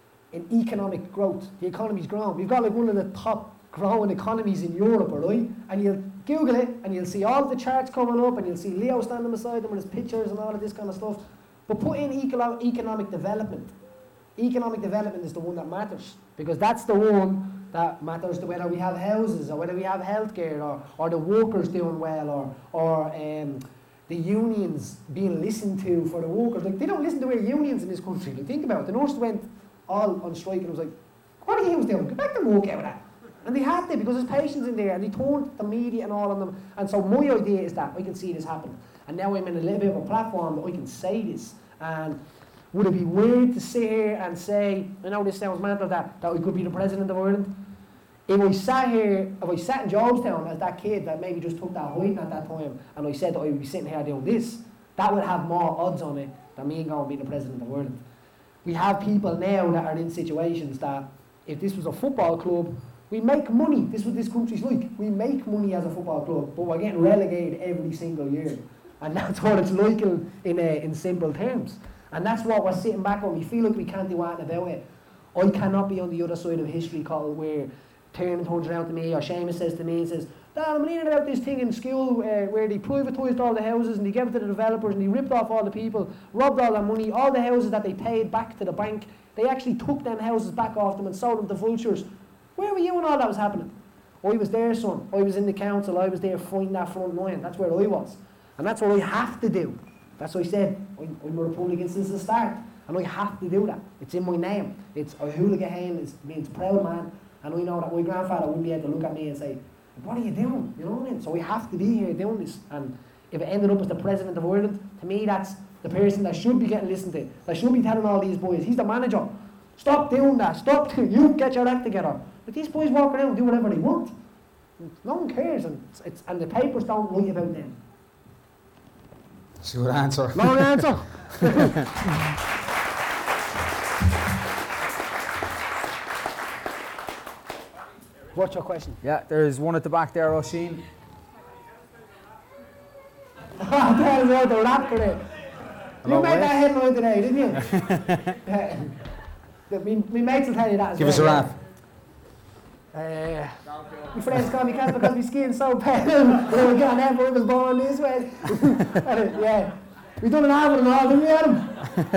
economic growth. The economy's growing. We've got like one of the top growing economies in Europe, right? And you'll Google it and you'll see all the charts coming up and you'll see Leo standing beside them with his pictures and all of this kind of stuff. But put in economic development. Economic development is the one that matters, because that's the one that matters to whether we have houses or whether we have healthcare or the workers doing well or the unions being listened to for the workers. Like, they don't listen to our unions in this country. Like, think about it. The nurses went all on strike and it was like, what are you doing? Get back to work out of that. And they had to, because there's patients in there, and they turned the media and all on them. And so my idea is that I can see this happen. And now I'm in a little bit of a platform that I can say this. And would it be weird to sit here and say, I know this sounds mental, that I could be the president of Ireland? If I sat in Jobestown as that kid that maybe just took that height at that time, and I said that I would be sitting here doing this, that would have more odds on it than me going to be the president of Ireland. We have people now that are in situations that, if this was a football club, we make money. This is what this country's like. We make money as a football club, but we're getting relegated every single year. And that's what it's like in simple terms. And that's what we're sitting back on. We feel like we can't do anything about it. I cannot be on the other side of history, Colin, where Tiernan turns around to me, or Seamus says to me and says, Dad, I'm learning about this thing in school where they privatised all the houses and they gave it to the developers and they ripped off all the people, robbed all their money, all the houses that they paid back to the bank, they actually took them houses back off them and sold them to vultures. Where were you when all that was happening? I was there, son. I was in the council. I was there fighting that front line. That's where I was. And that's what I have to do. That's what I said. I'm a Republican since the start. And I have to do that. It's in my name. It's a hooligan. It means proud man. And I know that my grandfather wouldn't be able to look at me and say, what are you doing? You know what I mean? So we have to be here doing this. And if it ended up as the president of Ireland, to me that's the person that should be getting listened to. That should be telling all these boys, he's the manager. Stop doing that. Stop. You get your act together. But these boys walk around and do whatever they want. No one cares. And the papers don't write about them. That's a good answer. Long answer. What's your question? Yeah, there's one at the back there, Oisin. That is all the rap today. You made that headline today, didn't you? Me mates will tell you that as Give well. us a rap. My friends call me cat because my skin's so pale. We got never was born this way. Yeah. We done an album and all, didn't we, Adam?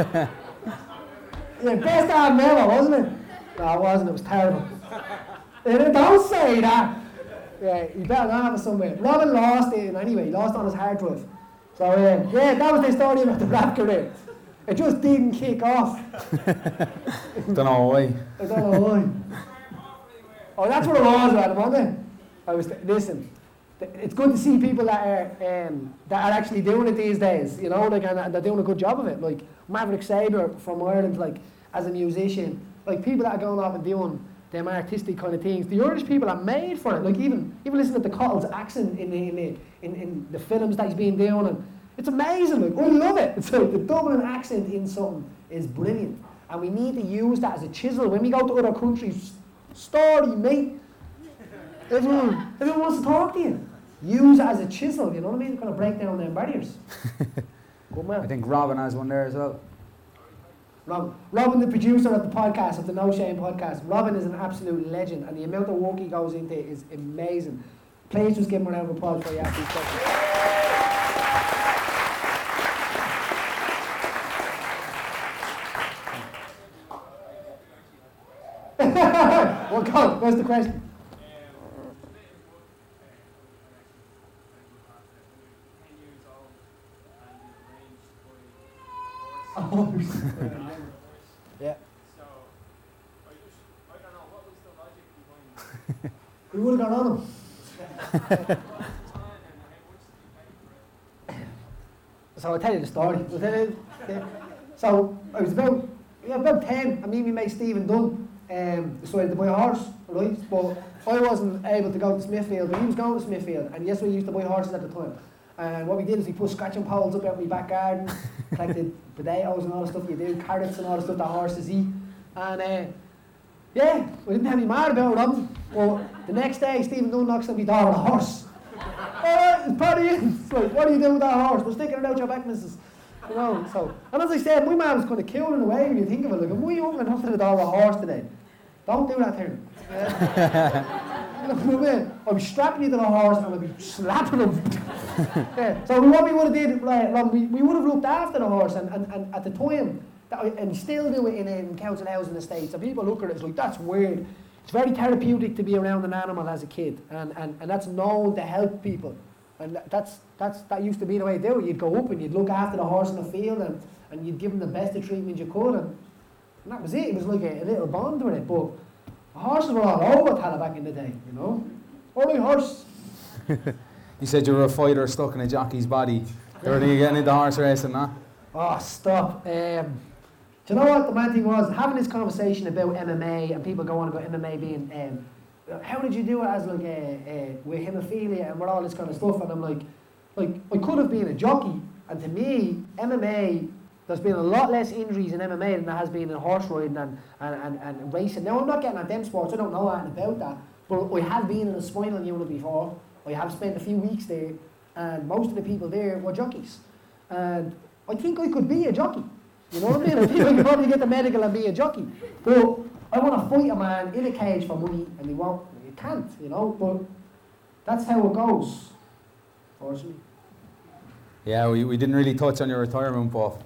Yeah, best album ever, wasn't it? No, it wasn't. It was terrible. Don't say that. Yeah, you better not have it somewhere. Robin lost it anyway. He lost on his hard drive. So yeah, that was the story about the rap career. It just didn't kick off. Don't know why. I don't know why. Oh, that's what it was, Adam, wasn't it? Listen, it's good to see people that are actually doing it these days, you know, like, and they're doing a good job of it. Like Maverick Sabre from Ireland, like as a musician, like people that are going off and doing them artistic kind of things. The Irish people are made for it. Like even listen to the Cottle's accent in the films that he's been doing, and it's amazing. Like I love it. It's like the Dublin accent in something is brilliant, and we need to use that as a chisel when we go to other countries. Story, mate. Everyone wants to talk to you. Use it as a chisel, you know what I mean? It's going to break down them barriers. Good man. I think Robin has one there as well. Robin, the producer of the podcast, of the No Shame podcast. Robin is an absolute legend, and the amount of work he goes into is amazing. Please just give him a round of applause for you after these questions. Well, go. What's the question? Oh, yeah. So, I don't know, what was the logic behind We would have gone on him. So I'll tell you the story. So I was about 10, and me and my mate Stephen Dunn, decided to buy a horse, right? But I wasn't able to go to Smithfield, but he was going to Smithfield, and yes, we used to buy horses at the time. And what we did is we put scratching poles up out in my back garden, collected potatoes and all the stuff you do, carrots and all the stuff that horses eat. And yeah, we didn't have any mad about them. But the next day, Stephen Dunn knocks on my door with a horse. Alright, it's Paddy in. It's like, what are you doing with that horse? We're sticking it out your back, missus. You know, so. And as I said, my man was kind of cool in a way when you think of it. Like, am I opening up to the door with a horse today? Don't do that to him. You know what I mean? I'll be strapping you to the horse and I'll be slapping him. Yeah. So what we would have did, like, we would have looked after the horse, and at the time, and still do it in council housing estates. So people look at it as like, that's weird. It's very therapeutic to be around an animal as a kid, and that's known to help people. And that used to be the way to do it. You'd go up and you'd look after the horse in the field, and you'd give him the best of treatment you could, and that was it. It was like a little bond with it. But horses were all over Tala back in the day, you know. Alright, horse. You said you were a fighter stuck in a jockey's body. Were you getting into horse racing, huh? Oh, stop. Do you know what the main thing was? Having this conversation about MMA and people going about MMA being, how did you do it as like with haemophilia and with all this kind of stuff? And I'm like I could have been a jockey, and to me, MMA, there's been a lot less injuries in MMA than there has been in horse riding and racing. Now, I'm not getting at them sports, I don't know anything about that, but I have been in a spinal unit before. I have spent a few weeks there, and most of the people there were jockeys. And I think I could be a jockey. You know what I mean? I think I could probably get the medical and be a jockey. But I want to fight a man in a cage for money, and he won't. You can't, you know. But that's how it goes, fortunately. Yeah, we didn't really touch on your retirement, but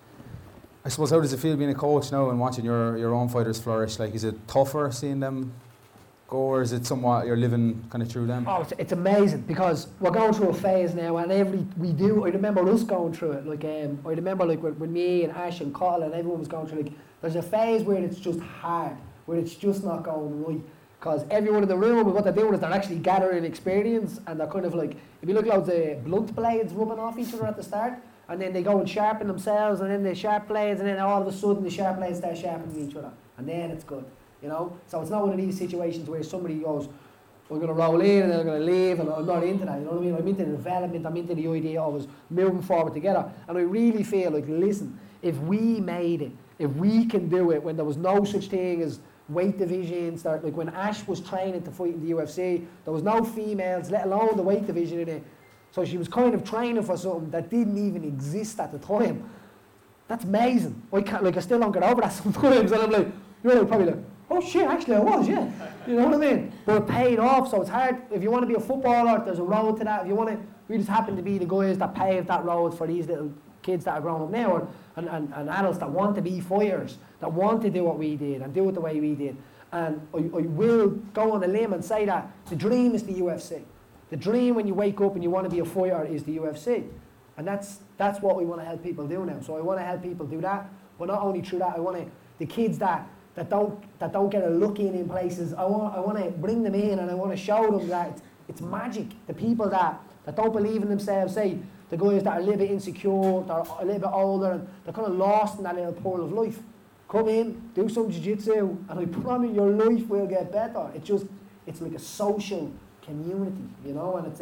I suppose, how does it feel being a coach now and watching your own fighters flourish? Like, is it tougher seeing them go, or is it somewhat you're living kind of through them? Oh, it's amazing, because we're going through a phase now, and I remember us going through it. Like, I remember like when me and Ash and Kyle and everyone was going through, like, there's a phase where it's just hard, where it's just not going right. Because everyone in the room, what they're doing is they're actually gathering experience, and they're kind of like, if you look at the blunt blades rubbing off each other at the start, and then they go and sharpen themselves, and then the sharp blades, and then all of a sudden the sharp blades start sharpening each other, and then it's good, you know. So it's not one of these situations where somebody goes, we're going to roll in and they're going to leave, and I'm not into that, you know what I mean? I'm into the development, I'm into the idea of us moving forward together, and I really feel like, listen, if we made it, if we can do it when there was no such thing as weight divisions, like when Ash was training to fight in the UFC, there was no females, let alone the weight division in it. So she was kind of training for something that didn't even exist at the time. That's amazing. I still don't get over that sometimes, and I'm like, you're like probably like, oh shit, actually I was, yeah. You know what I mean? But it paid off, so it's hard. If you want to be a footballer, there's a road to that. If you want to, we just happen to be the guys that paved that road for these little kids that are growing up now, and adults that want to be fighters, that want to do what we did and do it the way we did. And I will go on a limb and say that the dream is the UFC. The dream when you wake up and you want to be a fighter is the UFC. And that's what we want to help people do now. So I want to help people do that. But not only through that, I want the kids that don't get a look in places, I want to bring them in, and I want to show them that it's magic. The people that don't believe in themselves, say the guys that are a little bit insecure, that are a little bit older, and they're kind of lost in that little pool of life. Come in, do some jiu-jitsu, and I promise your life will get better. It's like a social community, you know, and it's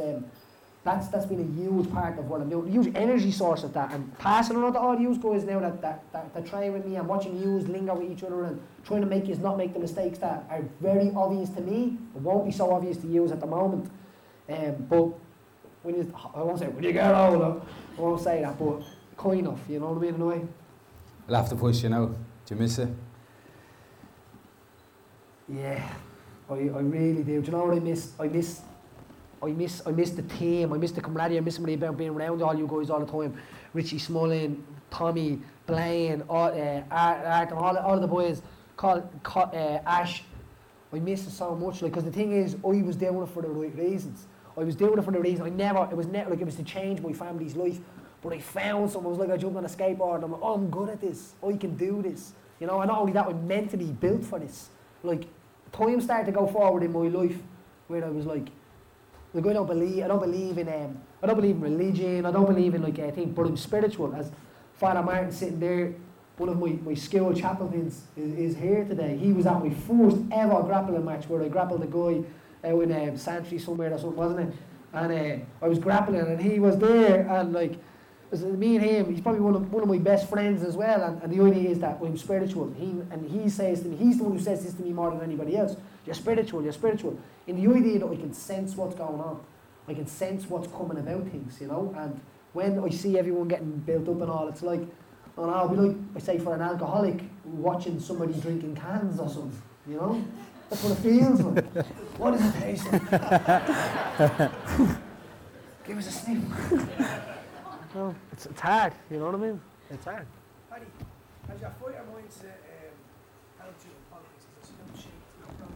that's been a huge part of what I'm doing, a huge energy source of that, and passing on to all you guys now that train with me and watching you linger with each other and trying to make you not make the mistakes that are very obvious to me, but won't be so obvious to you at the moment. But I won't say when you get older, I won't say that, but kind of, you know what I mean, in a way. I'll have to push you now. Do you miss it? Yeah, I really do. Do you know what I miss? I miss the team. I miss the camaraderie. I miss somebody about being around all you guys all the time. Richie Smullen, Tommy, Blaine, Art, and all of the boys. Ash. I miss it so much. Because the thing is, I was doing it for the right reasons. I was doing it for the reason. It was to change my family's life. But I found something. It was like I jumped on a skateboard and I'm like, oh, I'm good at this. I can do this. You know, and not only that, I'm mentally built for this. Like, time started to go forward in my life where I was like I don't believe in religion, I don't believe in but I'm spiritual, as Father Martin sitting there, one of my school chaplains is here today. He was at my first ever grappling match where I grappled a guy out in Santry somewhere or something, wasn't it? And I was grappling and he was there, and like, it was me and him, he's probably one of my best friends as well, and the idea is that I'm spiritual. He says to me, he's the one who says this to me more than anybody else, you're spiritual. In the idea that I can sense what's going on. I can sense what's coming about things, you know, and when I see everyone getting built up and all, it's like, and I'll be like, I say, for an alcoholic watching somebody drinking cans or something, you know? That's what it feels like. What does it taste like? Give us a sniff. No, it's hard, you know what I mean? It's hard. Paddy, has your fighter mindset helped you in politics? Has it helped shape your approach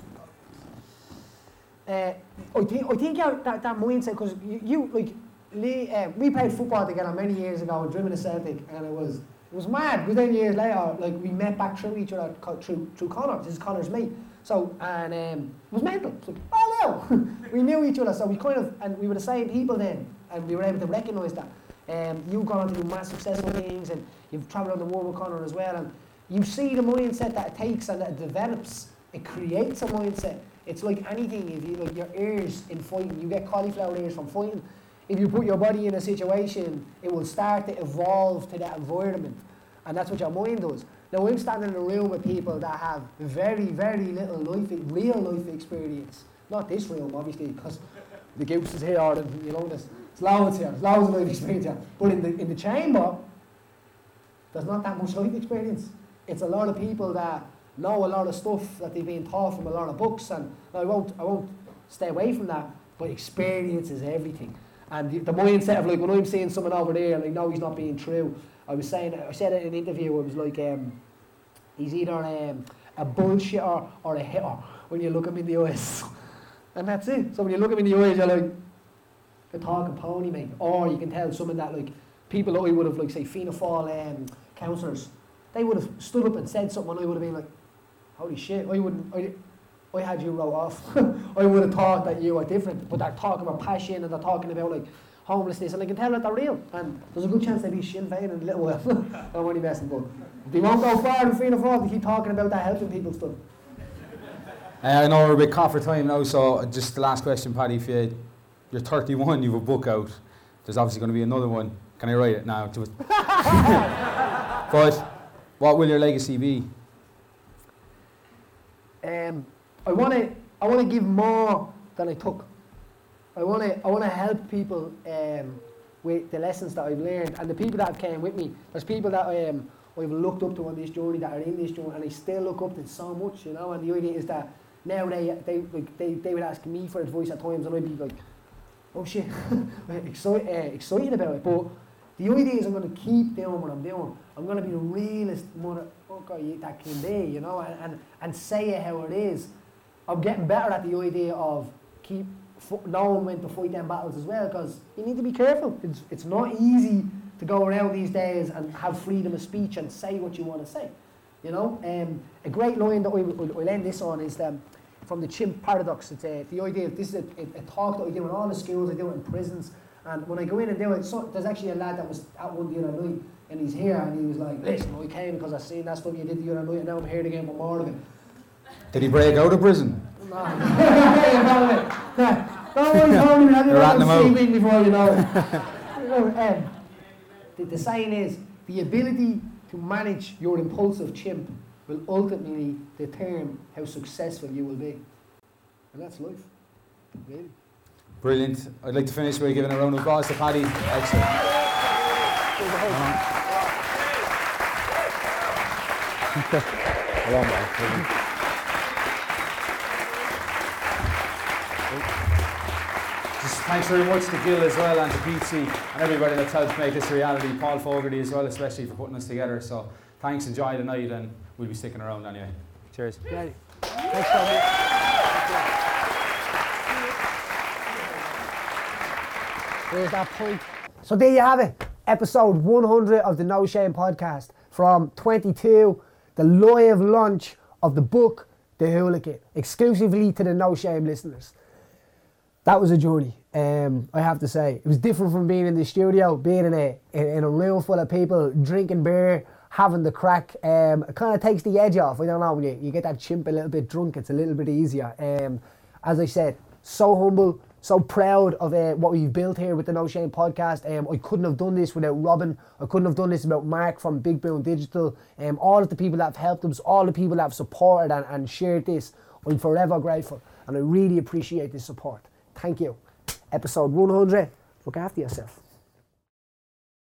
to politics? I think that mindset, because you like, we played football together many years ago in Drimmen Celtic, and it was mad. Because then years later, like, we met back through each other through Connor. This is Connor's mate. So, and it was mental. It's like, oh no, we knew each other. So we kind of, and we were the same people then, and we were able to recognise that. You've gone on to do mass successful things, and you've travelled around the world with Connor as well, and you see the mindset that it takes and that it develops. It creates a mindset. It's like anything. If you like your ears in fighting, you get cauliflower ears from fighting. If you put your body in a situation, it will start to evolve to that environment, and that's what your mind does. Now, I'm standing in a room with people that have very, very little real life experience. Not this room, obviously, because the goose is here, and you know, there's loads here, there's loads of life experience here. But in the chamber, there's not that much life experience. It's a lot of people that know a lot of stuff that they've been taught from a lot of books, and I won't stay away from that, but experience is everything. And the mindset of, like, when I'm seeing someone over there and I know he's not being true, I said it in an interview, it was like, he's either a bullshitter or a hitter when you look him in the eyes. And that's it. So when you look him in the eyes, you're like, a talking pony, mate. Or you can tell someone that, like, people that I would have, like, say, Fianna Fáil councillors, they would have stood up and said something, and I would have been like, holy shit, I had you wrote off. I would have thought that you were different, but they're talking about passion and they're talking about, like, homelessness, and I can tell that they're real. And there's a good chance they'll be Sinn Féin in a little while. I'm only messing, but they won't go far in Fianna Fáil. They keep talking about that helping people stuff. I know we're a bit caught for time now, so just the last question, Paddy. If you're 31, you have a book out. There's obviously going to be another one. Can I write it now? But what will your legacy be? I want to give more than I took. I want to help people with the lessons that I've learned, and the people that have came with me. There's people that I've looked up to on this journey, that are in this journey, and I still look up to so much, you know. And the idea is that now they would ask me for advice at times, and I'd be like, oh shit, excited about it. But the idea is I'm going to keep doing what I'm doing. I'm going to be the realest motherfucker that can be, you know, and say it how it is. I'm getting better at the idea of knowing when to fight them battles as well, because you need to be careful. It's not easy to go around these days and have freedom of speech and say what you want to say, you know. A great line that I'll end this on is from the Chimp Paradox. It's the idea of, this is a talk that I do in all the schools, I do it in prisons, and when I go in and do it, there's actually a lad that was at one the other night, and he's here, and he was like, listen, I came because I seen that stuff you did the other night, and now I'm here to get more of it. Did he break out of prison? No. Don't worry, Tony, have you Ratting him out. sleeping before you know it. The saying is, the ability to manage your impulsive chimp will ultimately determine how successful you will be. And that's life. Really. Brilliant. I'd like to finish by giving a round of applause to Paddy. Excellent. Just thanks very much to Gil as well, and to Pete and everybody that's helped make this a reality. Paul Fogarty as well, especially for putting us together. So thanks, enjoy the night, and we'll be sticking around anyway. Cheers. Yeah. Thanks so much. There's that point. So there you have it, episode 100 of the No Shame podcast from 22, the live launch of the book, The Hooligan, exclusively to the No Shame listeners. That was a journey, I have to say. It was different from being in the studio, being in a room full of people, drinking beer, having the crack. It kind of takes the edge off. I don't know, when you get that chimp a little bit drunk, it's a little bit easier. As I said, so humble, so proud of what we've built here with the No Shame podcast. I couldn't have done this without Robin. I couldn't have done this without Mark from Big Boom Digital. All of the people that have helped us, all the people that have supported and shared this. I'm forever grateful, and I really appreciate this support. Thank you. Episode 100. Look after yourself.